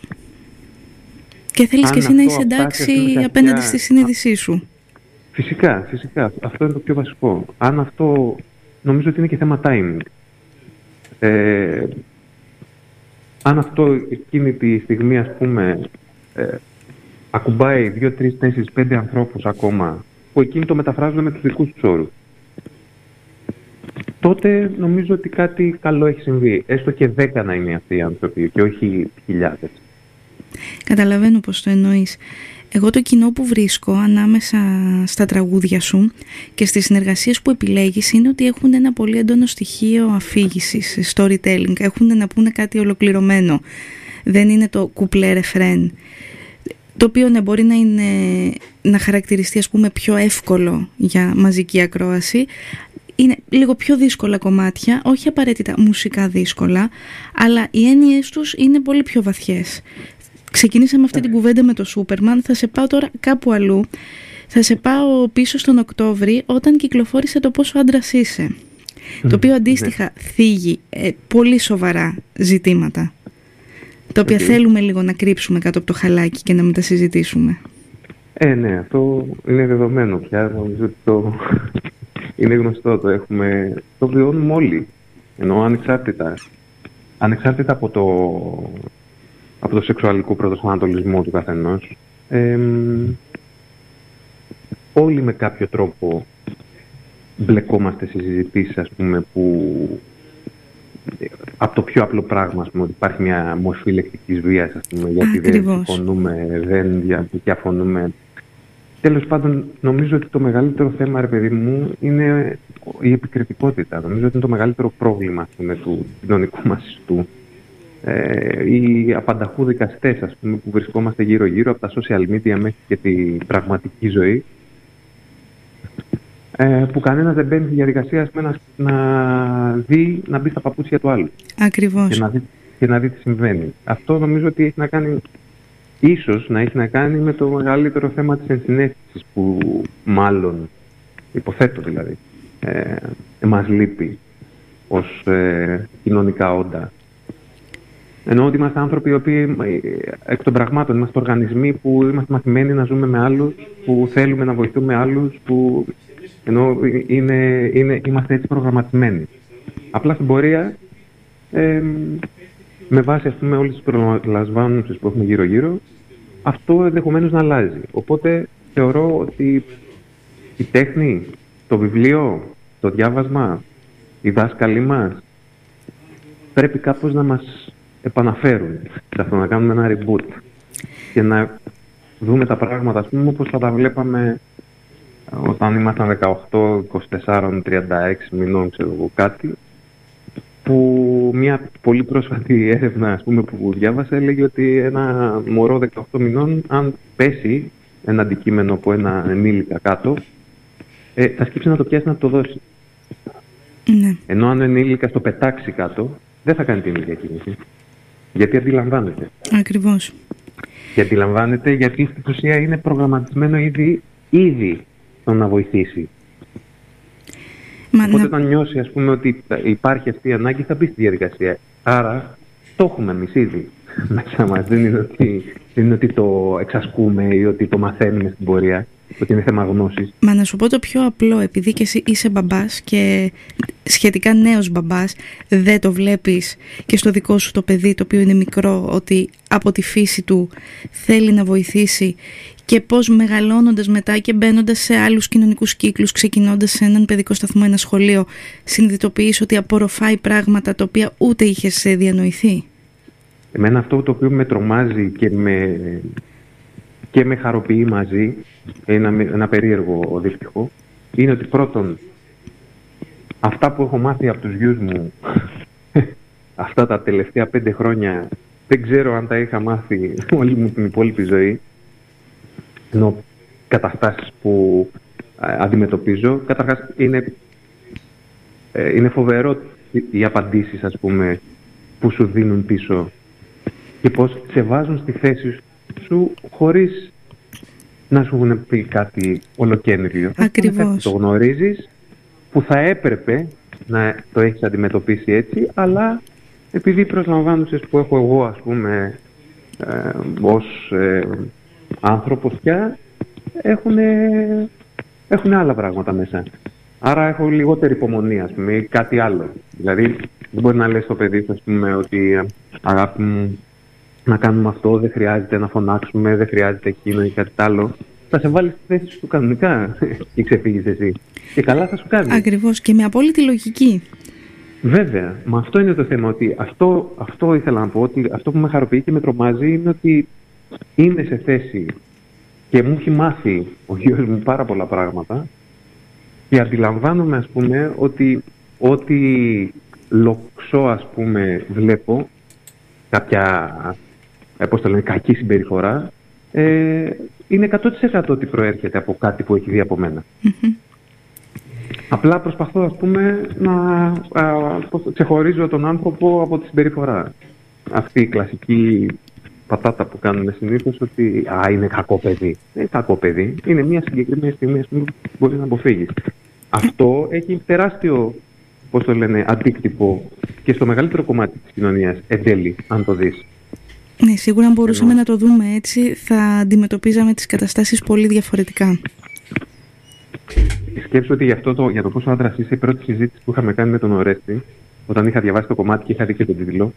Και θέλεις και εσύ να είσαι εντάξει απέναντι στη συνείδησή σου. Φυσικά, φυσικά. Αυτό είναι το πιο βασικό. Αν αυτό, νομίζω ότι είναι και θέμα timing. Ε, αν αυτό εκείνη τη στιγμή, ας πούμε, ε, ακουμπάει δύο, τρεις, τέσσερις, πέντε ανθρώπους ακόμα, που εκείνοι το μεταφράζουν με τους δικούς τους όρους. τότε νομίζω ότι κάτι καλό έχει συμβεί. Έστω και δέκα να είναι αυτοί οι άνθρωποι και όχι χιλιάδες. Καταλαβαίνω πώς το εννοείς. Εγώ το κοινό που βρίσκω ανάμεσα στα τραγούδια σου και στις συνεργασίες που επιλέγεις είναι ότι έχουν ένα πολύ έντονο στοιχείο αφήγησης, storytelling. Έχουν να πούνε κάτι ολοκληρωμένο. Δεν είναι το κουπλέ ρεφρέν, το οποίο ναι, μπορεί να, είναι, να χαρακτηριστεί ας πούμε πιο εύκολο για μαζική ακρόαση. Είναι λίγο πιο δύσκολα κομμάτια, όχι απαραίτητα μουσικά δύσκολα, αλλά οι έννοιες τους είναι πολύ πιο βαθιές. Ξεκινήσαμε αυτή την κουβέντα με το Σούπερμαν, θα σε πάω τώρα κάπου αλλού. Θα σε πάω πίσω στον Οκτώβρη, όταν κυκλοφόρησε το «Πόσο άντρας είσαι», mm, το οποίο αντίστοιχα ναι. θίγει ε, πολύ σοβαρά ζητήματα, τα οποία okay. θέλουμε λίγο να κρύψουμε κάτω από το χαλάκι και να μην τα συζητήσουμε. Ε, ναι, αυτό είναι δεδομένο πια, νομίζω ότι το... είναι γνωστό, το έχουμε, το βιώνουμε όλοι, ενώ ανεξάρτητα, ανεξάρτητα από το... από το σεξουαλικό προσανατολισμό του καθενός. Ε, όλοι με κάποιο τρόπο μπλεκόμαστε σε συζητήσεις, ας πούμε, που από το πιο απλό πράγμα, ας πούμε, ότι υπάρχει μια μορφή λεκτικής βίας, ας πούμε, γιατί Ακριβώς. δεν συμφωνούμε, δεν διαφωνούμε. Τέλος πάντων, νομίζω ότι το μεγαλύτερο θέμα, ρε παιδί μου, είναι η επικριτικότητα. Νομίζω ότι είναι το μεγαλύτερο πρόβλημα, ας πούμε, του κοινωνικού μας ιστού. Ε, οι απανταχού δικαστές, ας πούμε, που βρισκόμαστε γύρω-γύρω από τα social media μέχρι και την πραγματική ζωή, ε, που κανένας δεν μπαίνει στη διαδικασία, ας πούμε, να, να δει, να μπει στα παπούτσια του άλλου. Ακριβώς. Και να δει, και να δει τι συμβαίνει. Αυτό νομίζω ότι έχει να κάνει, ίσως να έχει να κάνει με το μεγαλύτερο θέμα της ενσυναίσθησης, που μάλλον, υποθέτω δηλαδή, ε, μας λείπει ως ε, κοινωνικά όντα. Ενώ ότι είμαστε άνθρωποι οι οποίοι εκ των πραγμάτων είμαστε οργανισμοί που είμαστε μαθημένοι να ζούμε με άλλους, που θέλουμε να βοηθούμε άλλους, που ενώ είναι, είναι, είμαστε έτσι προγραμματισμένοι. Απλά στην πορεία, ε, με βάση, ας πούμε, όλες τις προλαμβάνουσες που έχουμε γύρω-γύρω, αυτό ενδεχομένως να αλλάζει. Οπότε θεωρώ ότι η τέχνη, το βιβλίο, το διάβασμα, οι δάσκαλοι μας πρέπει κάπως να μας επαναφέρουν σε αυτό, να κάνουμε ένα reboot και να δούμε τα πράγματα, ας πούμε, όπως θα τα βλέπαμε όταν ήμασταν δεκαοκτώ, είκοσι τέσσερα, τριάντα έξι μηνών, ξέρω εγώ, κάτι, που μια πολύ πρόσφατη έρευνα, ας πούμε, που διάβασα, έλεγε ότι ένα μωρό δεκαοκτώ μηνών, αν πέσει ένα αντικείμενο από ένα ενήλικα κάτω, ε, θα σκύψει να το πιάσει να το δώσει. Ναι. Ενώ αν ο ενήλικας το πετάξει κάτω, δεν θα κάνει την ίδια κίνηση. Γιατί αντιλαμβάνεται. Ακριβώς. Και αντιλαμβάνεται γιατί στην ουσία είναι προγραμματισμένο ήδη, ήδη το να βοηθήσει. Μα, Οπότε να... όταν νιώσει, ας πούμε, ότι υπάρχει αυτή η ανάγκη, θα μπει στη διαδικασία. Άρα το έχουμε εμείς ήδη μέσα μας. Δεν είναι ότι, δεν είναι ότι το εξασκούμε ή ότι το μαθαίνουμε στην πορεία. Ότι είναι θέμα γνώσης. Μα να σου πω το πιο απλό, επειδή και εσύ είσαι μπαμπάς και σχετικά νέος μπαμπάς, δεν το βλέπεις και στο δικό σου το παιδί, το οποίο είναι μικρό, ότι από τη φύση του θέλει να βοηθήσει, και πώς μεγαλώνοντας μετά και μπαίνοντας σε άλλους κοινωνικούς κύκλους, ξεκινώντας σε έναν παιδικό σταθμό, ένα σχολείο, συνειδητοποιείς ότι απορροφάει πράγματα τα οποία ούτε είχες διανοηθεί. Εμένα αυτό το οποίο με τρομάζει και με... και με χαροποιεί μαζί, ένα, ένα περίεργο δίπτυχο, είναι ότι πρώτον, αυτά που έχω μάθει από τους γιους μου αυτά τα τελευταία πέντε χρόνια, δεν ξέρω αν τα είχα μάθει όλη μου την υπόλοιπη ζωή, ενώ καταστάσεις που α, αντιμετωπίζω, καταρχάς είναι, ε, είναι φοβερό οι απαντήσεις, ας πούμε, που σου δίνουν πίσω και πώς σε βάζουν στη θέση σου χωρίς να σου έχουν πει κάτι ολοκένουργιο. Ακριβώς. Το γνωρίζεις, που θα έπρεπε να το έχεις αντιμετωπίσει έτσι, αλλά επειδή οι προσλαμβάνουσες που έχω εγώ, ας πούμε, ε, ως ε, άνθρωπος πια, έχουν, έχουν άλλα πράγματα μέσα. Άρα έχω λιγότερη υπομονή, ας πούμε, ή κάτι άλλο. Δηλαδή, δεν μπορεί να λες στο παιδί, ας πούμε, ότι αγάπη μου, να κάνουμε αυτό, δεν χρειάζεται να φωνάξουμε, δεν χρειάζεται εκείνο ή κάτι άλλο. θα σε βάλει στη θέση σου κανονικά και ξεφύγεις εσύ. Και καλά θα σου κάνει. Ακριβώς, και με απόλυτη λογική. Βέβαια, μα αυτό είναι το θέμα, ότι αυτό, αυτό ήθελα να πω, ότι αυτό που με χαροποιεί και με τρομάζει είναι ότι είναι σε θέση και μου έχει μάθει ο γιος μου πάρα πολλά πράγματα και αντιλαμβάνομαι, ας πούμε, ότι ό,τι λοξό, ας πούμε, βλέπω, κάποια, πώς το λένε, κακή συμπεριφορά, ε, είναι εκατό τοις εκατό ότι προέρχεται από κάτι που έχει δει από μένα. Mm-hmm. Απλά προσπαθώ, ας πούμε, να α, ξεχωρίζω τον άνθρωπο από τη συμπεριφορά. Αυτή η κλασική πατάτα που κάνουμε συνήθως, ότι α, είναι κακό παιδί. Δεν είναι κακό παιδί. Είναι μια συγκεκριμένη στιγμή που μπορεί να αποφύγεις. Αυτό έχει τεράστιο, πώς το λένε, αντίκτυπο και στο μεγαλύτερο κομμάτι της κοινωνίας, εν τέλει, αν το δεις. Ναι, σίγουρα αν μπορούσαμε Ενώ... να το δούμε έτσι, θα αντιμετωπίζαμε τις καταστάσεις πολύ διαφορετικά. Σκέψου ότι για, αυτό το, για το πόσο άντρας είσαι, η πρώτη συζήτηση που είχαμε κάνει με τον Ορέστη, όταν είχα διαβάσει το κομμάτι και είχα δει και τον τίτλο,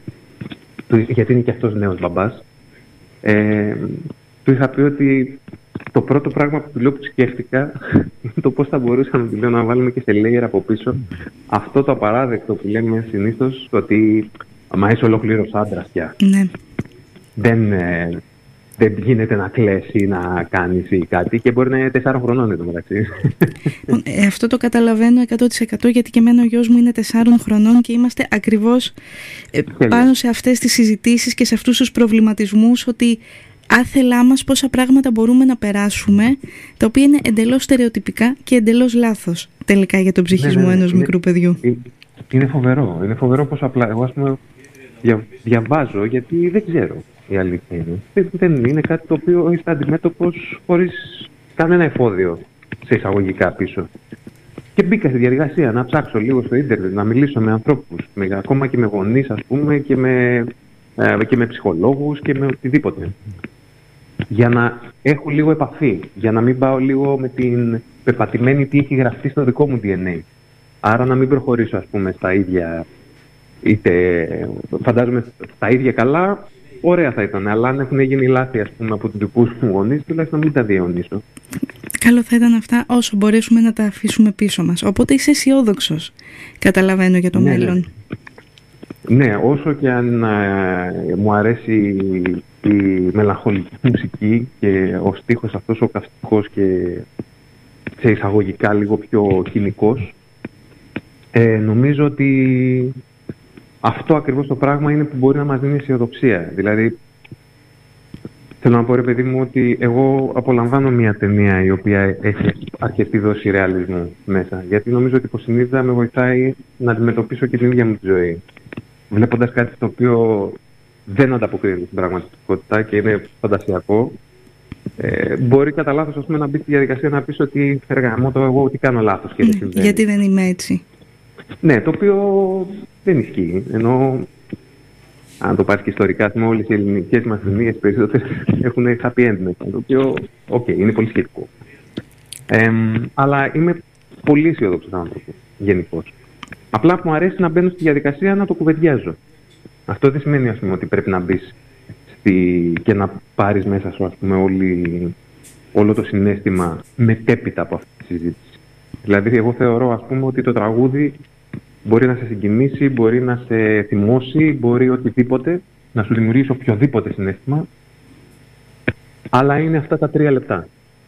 γιατί είναι και αυτός νέος μπαμπάς, ε, του είχα πει ότι το πρώτο πράγμα που του λέω που σκέφτηκα είναι το πώς θα μπορούσαμε του λέω, να βάλουμε και σε layer από πίσω αυτό το απαράδεκτο που λέμε συνήθως, ότι μα είσαι ολόκληρος άντρας πια. Ναι. Δεν, ε, δεν γίνεται να κλαις ή να κάνεις ή κάτι, και μπορεί να είναι τεσσάρων χρονών εδώ μεταξύ. Ε, αυτό το καταλαβαίνω εκατό τοις εκατό, γιατί και εμένα ο γιος μου είναι τεσσάρων χρονών και είμαστε ακριβώς ε, πάνω σε αυτές τις συζητήσεις και σε αυτούς τους προβληματισμούς, ότι άθελά μας πόσα πράγματα μπορούμε να περάσουμε, τα οποία είναι εντελώς στερεοτυπικά και εντελώς λάθος τελικά για τον ψυχισμό ναι, ναι, ενός είναι, μικρού παιδιού. Είναι, είναι φοβερό. Είναι φοβερό πως απλά εγώ, ας πούμε, δια, διαβάζω, γιατί δεν ξέρω η αλήθεια είναι. Δεν, δεν είναι κάτι το οποίο είστε αντιμέτωπος χωρίς κανένα εφόδιο σε εισαγωγικά πίσω. Και μπήκα στη διαδικασία να ψάξω λίγο στο ίντερνετ, να μιλήσω με ανθρώπους, με, ακόμα και με γονείς, ας πούμε, και με, ε, και με ψυχολόγους και με οτιδήποτε. Για να έχω λίγο επαφή, για να μην πάω λίγο με την πεπατημένη τι έχει γραφτεί στο δικό μου ντι εν έι. Άρα να μην προχωρήσω, ας πούμε, στα ίδια, είτε φαντάζομαι στα ίδια καλά, ωραία θα ήταν, αλλά αν έχουν γίνει λάθη, ας πούμε, από τους δικούς μου γονείς, τουλάχιστον μην τα διαιωνίσω. Καλό θα ήταν αυτά όσο μπορέσουμε να τα αφήσουμε πίσω μας. Οπότε είσαι αισιόδοξος, καταλαβαίνω, για το ναι, μέλλον. Ναι. ναι, όσο και αν ε, μου αρέσει η μελαγχολική μουσική και ο στίχος αυτός ο καυστικός και σε εισαγωγικά λίγο πιο κοινικός, ε, νομίζω ότι αυτό ακριβώς το πράγμα είναι που μπορεί να μας δίνει αισιοδοξία. Δηλαδή, θέλω να πω, ρε παιδί μου, ότι εγώ απολαμβάνω μια ταινία η οποία έχει αρκετή δόση ρεαλισμού μέσα, γιατί νομίζω ότι υποσυνείδητα με βοηθάει να αντιμετωπίσω και την ίδια μου τη ζωή. Βλέποντας κάτι το οποίο δεν ανταποκρίνεται στην πραγματικότητα και είναι φαντασιακό, ε, μπορεί κατά λάθος, ας πούμε, να μπει στη διαδικασία να πεις ότι εργαμώ το εγώ, ότι κάνω λάθος και δεν συμβαίνει. Γιατί δεν είμαι έτσι. Ναι, το οποίο δεν ισχύει. Ενώ, αν το πάρεις και ιστορικά, όλες οι ελληνικές μας ταινίες περισσότερες έχουν happy end μέσα, το οποίο, οκ, okay, είναι πολύ σχετικό. Ε, αλλά είμαι πολύ αισιόδοξος άνθρωπος, γενικώς. Απλά μου αρέσει να μπαίνω στη διαδικασία να το κουβεντιάζω. Αυτό δεν σημαίνει, ας πούμε, ότι πρέπει να μπεις στη... και να πάρεις μέσα σου, ας πούμε, όλη... όλο το συναίσθημα μετέπειτα από αυτή τη συζήτηση. Δηλαδή, εγώ θεωρώ, ας πούμε, ότι το τραγούδι μπορεί να σε συγκινήσει, μπορεί να σε θυμώσει, μπορεί οτιδήποτε, να σου δημιουργήσει οποιοδήποτε συναίσθημα, αλλά είναι αυτά τα τρία λεπτά.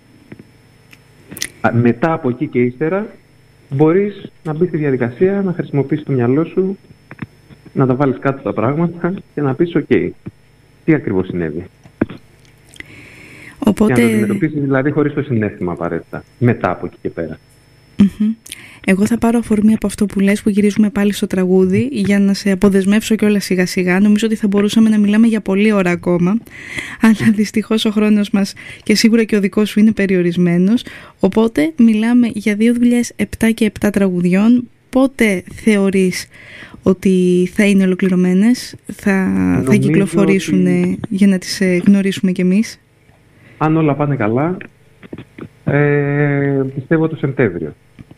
Μετά από εκεί και ύστερα, μπορείς να μπεις στη διαδικασία, να χρησιμοποιήσεις το μυαλό σου, να τα βάλεις κάτω τα πράγματα και να πεις «ΟΚ, okay, τι ακριβώς συνέβη». Οπότε... Και να το αντιμετωπίσεις δηλαδή χωρίς το συναίσθημα απαραίτητα, μετά από εκεί και πέρα. Mm-hmm. Εγώ θα πάρω αφορμή από αυτό που λες, που γυρίζουμε πάλι στο τραγούδι, για να σε αποδεσμεύσω κιόλα σιγά σιγά. Νομίζω ότι θα μπορούσαμε να μιλάμε για πολλή ώρα ακόμα, αλλά δυστυχώς ο χρόνος μας και σίγουρα και ο δικός σου είναι περιορισμένος. Οπότε μιλάμε για δύο δουλειές, επτά και επτά τραγουδιών. Πότε θεωρείς ότι θα είναι ολοκληρωμένες, θα, θα κυκλοφορήσουν ότι... για να τις γνωρίσουμε κι εμείς? Αν όλα πάνε καλά, ε, πιστεύω το Σεπτέμβριο.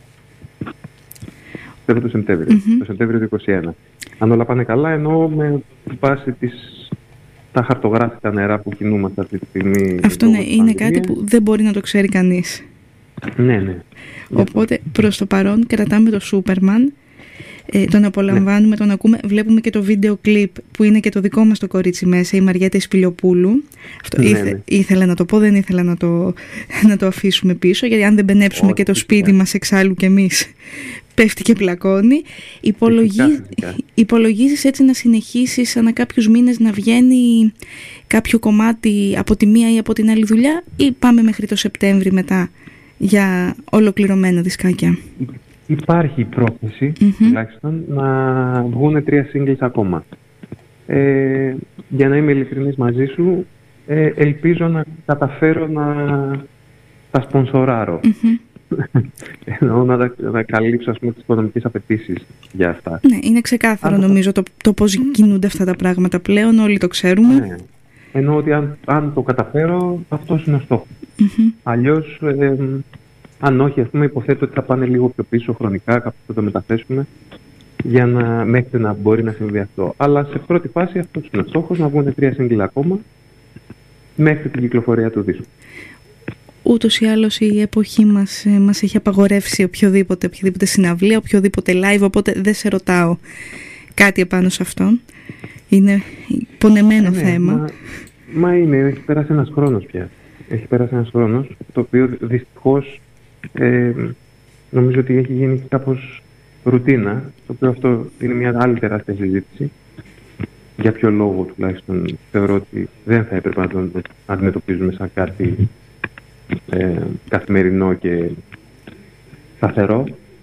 Πιστεύω το Σεπτέμβριο, mm-hmm. το Σεπτέμβριο του είκοσι ένα. Αν όλα πάνε καλά, εννοώ με βάση τις στα χαρτογράφητα νερά που κινούμαστε αυτή τη στιγμή. Αυτό ναι, είναι κάτι που δεν μπορεί να το ξέρει κανείς. Ναι, ναι. Οπότε προς το παρόν κρατάμε το Σούπερμαν, ε, τον απολαμβάνουμε, ναι. τον ακούμε, βλέπουμε και το βίντεο κλιπ που είναι και το δικό μας το κορίτσι μέσα, η Μαριέτα Σπηλιοπούλου. Αυτό ναι, ήθε, ναι. Ήθελα να το πω, δεν ήθελα να το, να το αφήσουμε πίσω, γιατί αν δεν μπενέψουμε και το σπίτι μας εξάλλου κι εμείς, πέφτει και πλακώνει. Υπολογίζεις, υπολογίζεις έτσι να συνεχίσεις ανά κάποιους μήνες να βγαίνει κάποιο κομμάτι από τη μία ή από την άλλη δουλειά, ή πάμε μέχρι το Σεπτέμβρη μετά για ολοκληρωμένα δισκάκια? Υπάρχει η πρόθεση, mm-hmm. τουλάχιστον, να βγουν τρία singles ακόμα. Ε, για να είμαι ειλικρινής μαζί σου, ε, ελπίζω να καταφέρω να τα σπονσοράρω. Mm-hmm. Εννοώ να, τα, να καλύψω, ας πούμε, τις οικονομικές απαιτήσεις για αυτά. Ναι, είναι ξεκάθαρο. Άρα, νομίζω το, το πώς κινούνται αυτά τα πράγματα πλέον, όλοι το ξέρουμε. Ναι. Εννοώ ότι αν, αν το καταφέρω, αυτός είναι ο στόχος. Mm-hmm. Αλλιώς, ε, αν όχι, ας πούμε, υποθέτω ότι θα πάνε λίγο πιο πίσω χρονικά, κάπου θα το μεταθέσουμε, για να, μέχρι να μπορεί να συμβεί αυτό. Αλλά σε πρώτη φάση αυτός είναι ο στόχος, να βγουν τρία σύγκλα ακόμα μέχρι την κυκλοφορία του δίσκου. Ούτως ή άλλως η εποχή μας, ε, μας έχει απαγορεύσει οποιοδήποτε, οποιοδήποτε συναυλία, οποιοδήποτε live, οπότε δεν σε ρωτάω κάτι επάνω σε αυτό. Είναι πονεμένο ε, ναι, θέμα. Μα, μα είναι, έχει πέρασει ένας χρόνος πια. Έχει πέρασει ένας χρόνος, το οποίο δυστυχώς ε, νομίζω ότι έχει γίνει κάπως ρουτίνα, το οποίο αυτό είναι μια άλλη τεράστια συζήτηση. Για ποιο λόγο τουλάχιστον θεωρώ ότι δεν θα έπρεπε να το αντιμετωπίζουμε σαν κάτι ε, καθημερινό και σταθερό.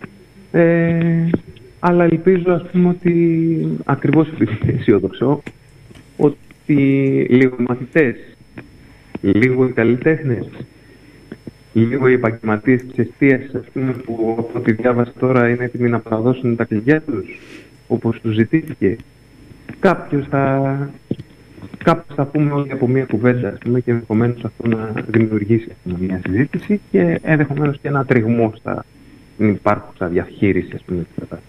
Ε, αλλά ελπίζω, ας πούμε, ότι ακριβώς επειδή είναι αισιόδοξο, ότι λίγο οι μαθητές, λίγο οι καλλιτέχνες, λίγο οι επαγγελματίες της εστίασης, ας πούμε, που από ό,τι διάβασα τώρα είναι έτοιμοι να παραδώσουν τα κλειδιά τους, όπως τους ζητήθηκε, κάποιος θα, κάποιος θα πούμε όλοι από μία κουβέντα, ας πούμε, και ενδεχομένως αυτό να δημιουργήσει, ας πούμε, μια συζήτηση και ενδεχομένως και ένα τριγμό στα υπάρχουσα διαχείριση, ας πούμε, της κατάστασης.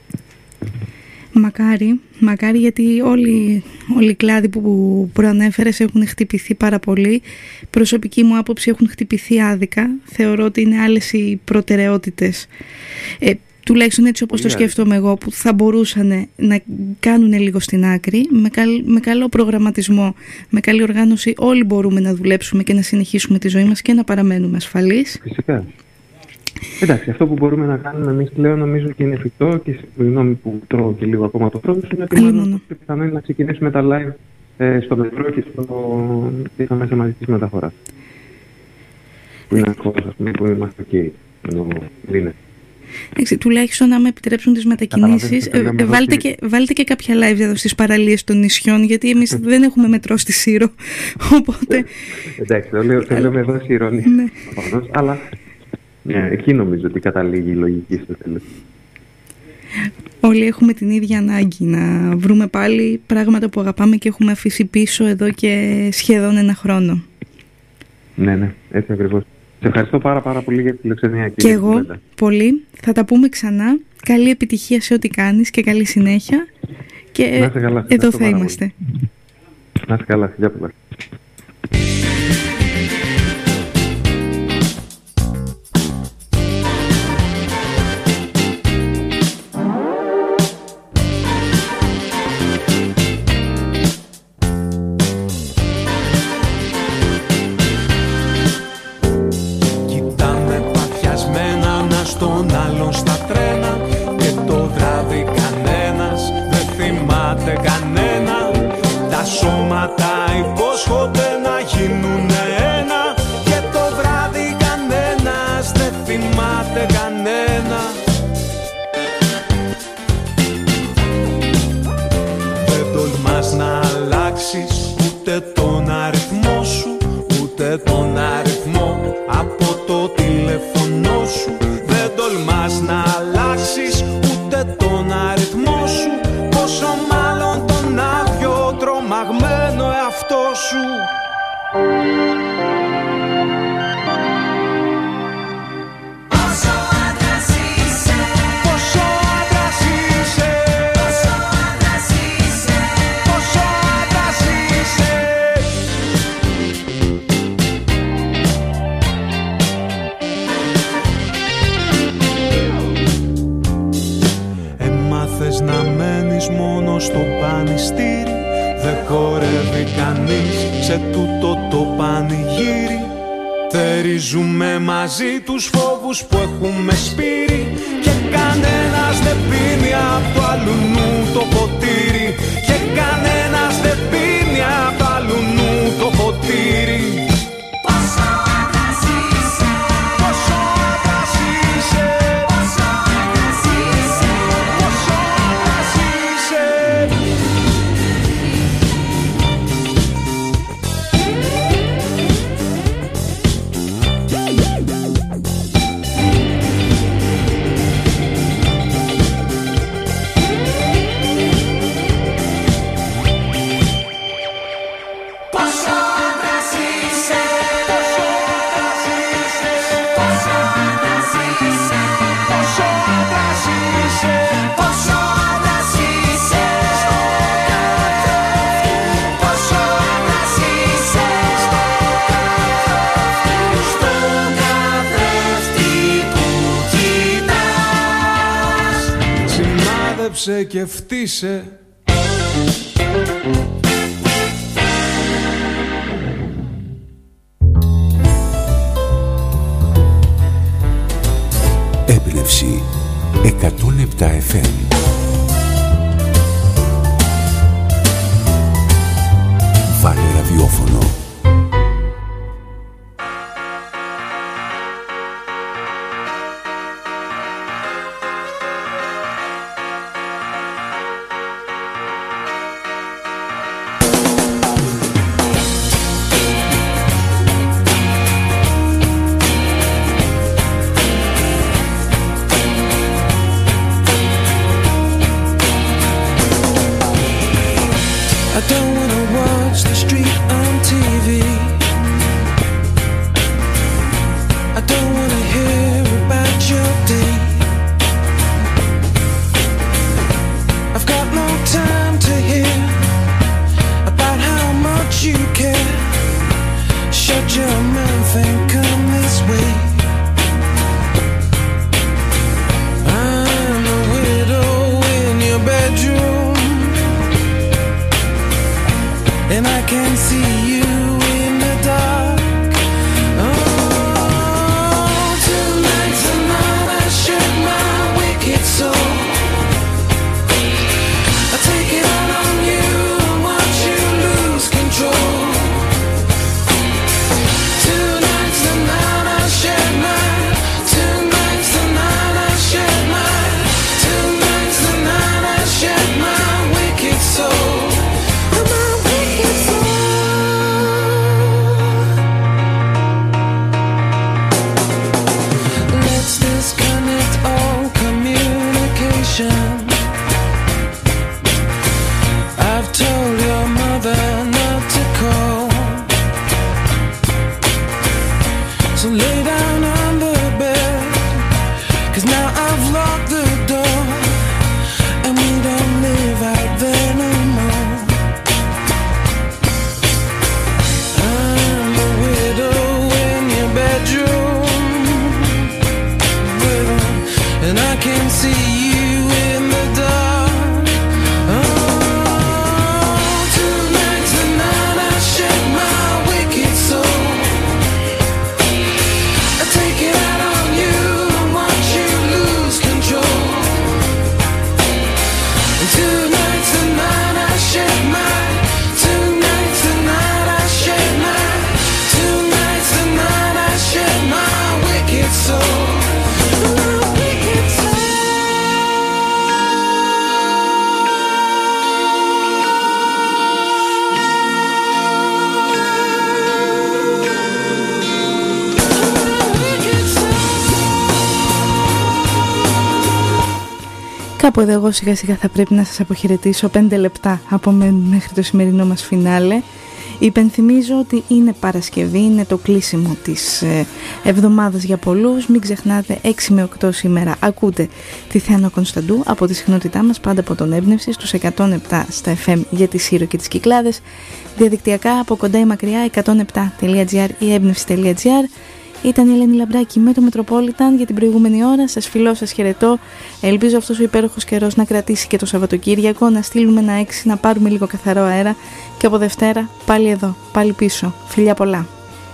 Μακάρι, μακάρι, γιατί όλοι, όλοι οι κλάδοι που προανέφερες έχουν χτυπηθεί πάρα πολύ. Προσωπική μου άποψη, έχουν χτυπηθεί άδικα. Θεωρώ ότι είναι άλλες οι προτεραιότητες. Ε, τουλάχιστον έτσι όπως yeah. το σκέφτομαι εγώ, που θα μπορούσαν να κάνουν λίγο στην άκρη, με, καλ, με καλό προγραμματισμό, με καλή οργάνωση, όλοι μπορούμε να δουλέψουμε και να συνεχίσουμε τη ζωή μας και να παραμένουμε ασφαλείς. Φυσικά. Εντάξει, αυτό που μπορούμε να κάνουμε εμείς πλέον νομίζω και είναι εφικτό και συγγνώμη που τρώω και λίγο ακόμα το χρόνο, είναι ότι μάλλον πιθανό είναι να ξεκινήσουμε τα live ε, στο μετρό και στο, στα μέσα μαζικής μεταφοράς. Που είναι ακόμα, ας πούμε, που είμαστε ok, ενώ δίνεται. Εντάξει, τουλάχιστον να με επιτρέψουν τις μετακινήσεις, ε, ε, βάλτε, και, βάλτε και κάποια live εδώ στις παραλίες των νησιών, γιατί εμείς δεν έχουμε μετρό στη Σύρο, οπότε... Εντάξει, το λέω, το λέω με δόση ηρωνία, αλλά... Yeah, εκεί νομίζω ότι καταλήγει η λογική στο τέλος. Όλοι έχουμε την ίδια ανάγκη να βρούμε πάλι πράγματα που αγαπάμε και έχουμε αφήσει πίσω εδώ και σχεδόν ένα χρόνο. Ναι, ναι, έτσι ακριβώς. Σε ευχαριστώ πάρα πάρα πολύ για τη φιλοξενία. Και εγώ κουβέντα. Πολύ. Θα τα πούμε ξανά. Καλή επιτυχία σε ό,τι κάνεις και καλή συνέχεια. Και καλά, εδώ θα είμαστε. Πολύ. Να είστε καλά. Γεια πολλά. Στον άλλον στα τρένα και το βράδυ κανένας δεν θυμάται κανένα. Τα σώματα υπόσχονται να γίνουν ένα και το βράδυ κανένας δεν θυμάται κανένα. Δεν τολμάς να αλλάξεις ούτε τον αριθμό σου, ούτε τον αριθμό από το τηλέφωνο σου. Δεν τολμάς να αλλάξεις ούτε τον αριθμό σου, πόσο μάλλον τον άδειο τρομαγμένο εαυτό σου. Πόσο άντρας είσαι, πόσο άντρας είσαι, πόσο άντρας είσαι, πόσο άντρας είσαι. δεν χορεύει κανείς σε τούτο το πανηγύρι. Θερίζουμε μαζί τους φόβους που έχουμε σπείρει και κανένας δεν πίνει απ' το αλουνού το ποτήρι. Και κανένας δεν πίνει απ' το αλουνού το ποτήρι. Πόσο άντρας είσαι, πόσο άντρας είσαι, πόσο άντρας είσαι, πόσο άντρας είσαι. Και φτύσε. Έμπνευση εκατόν επτά εφ εμ. Βάλε ραδιόφωνο. Κάπου εδώ εγώ σιγά σιγά θα πρέπει να σας αποχαιρετήσω. Πέντε λεπτά απομένουν μέχρι το σημερινό μας φινάλε. Υπενθυμίζω ότι είναι Παρασκευή, είναι το κλείσιμο της εβδομάδας για πολλούς. Μην ξεχνάτε, έξι με οκτώ σήμερα ακούτε τη Θεάνα Κωνσταντού από τη συχνότητά μας, πάντα από τον Έμπνευση, στους εκατόν επτά στα εφ εμ για τη Σύρο και τις Κυκλάδες. Διαδικτυακά από κοντά ή μακριά, εκατόν επτά τελεία τζι άρ ή έμπνευση τελεία τζι άρ. Ήταν η Ελένη Λαμπράκη με το Metropolitan για την προηγούμενη ώρα. Σας φιλώ, σας χαιρετώ. Ελπίζω αυτός ο υπέροχος καιρός να κρατήσει και το Σαββατοκύριακο, να στείλουμε ένα έξι, να πάρουμε λίγο καθαρό αέρα και από Δευτέρα πάλι εδώ, πάλι πίσω. Φιλιά πολλά.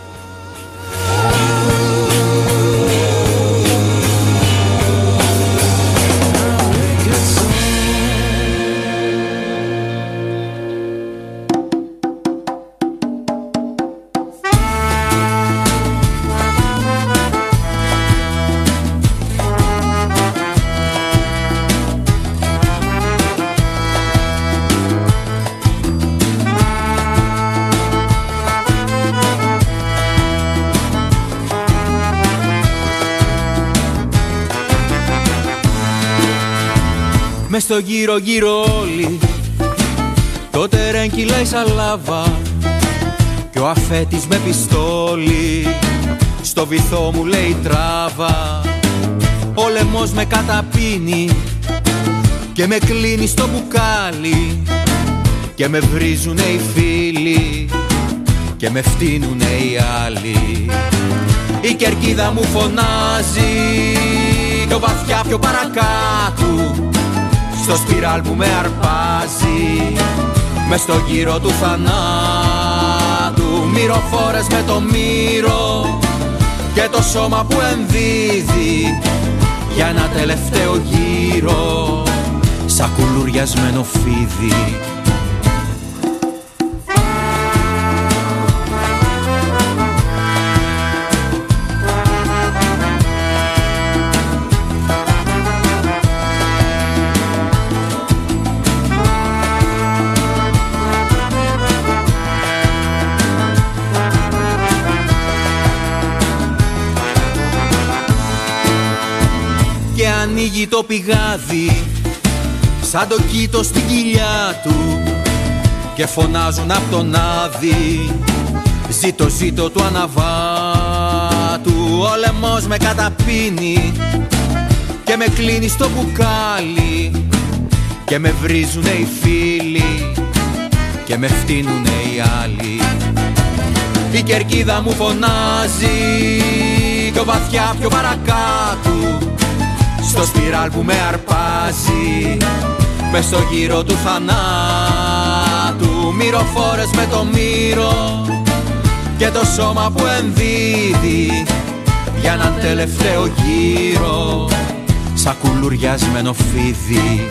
Μες στο γύρω γύρω όλοι το τερέν κυλάει σαν λάβα κι ο αφέτης με πιστόλι στο βυθό μου λέει τράβα. Ο λαιμός με καταπίνει και με κλείνει στο μπουκάλι και με βρίζουνε οι φίλοι και με φτύνουνε οι άλλοι. Η κερκίδα μου φωνάζει πιο βαθιά πιο παρακάτω στο σπιράλ που με αρπάζει μες στο γύρο του θανάτου. Μυροφόρες με το μύρο και το σώμα που ενδίδει για ένα τελευταίο γύρο σαν κουλουριασμένο φίδι. Ανοίγει το πηγάδι σαν το κήτο στην κοιλιά του και φωνάζουν απ' τον άδει ζήτω ζήτω του αναβάτου. Ο λαιμός με καταπίνει και με κλείνει στο μπουκάλι και με βρίζουνε οι φίλοι και με φτύνουνε οι άλλοι. Η κερκίδα μου φωνάζει πιο βαθιά πιο παρακάτω στο σπιράλ που με αρπάζει μες στο γύρο του θανάτου. Μυροφόρες με το μύρο και το σώμα που ενδίδει για έναν τελευταίο γύρο σαν κουλουριασμένο φίδι.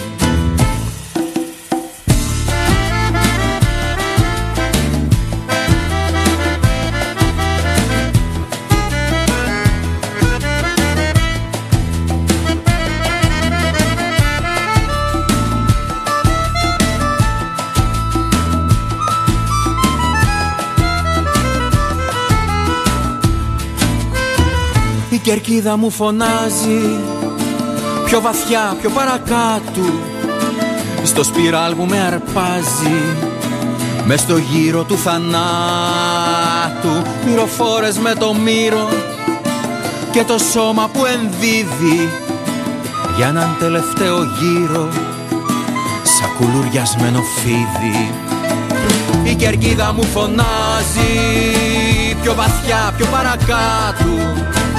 Η κερκίδα μου φωνάζει πιο βαθιά, πιο παρακάτω στο σπιράλ που με αρπάζει μες στο γύρο του θανάτου. Μυροφόρες με το μύρο και το σώμα που ενδίδει για έναν τελευταίο γύρο σαν κουλουριασμένο φίδι. Η κερκίδα μου φωνάζει πιο βαθιά, πιο παρακάτω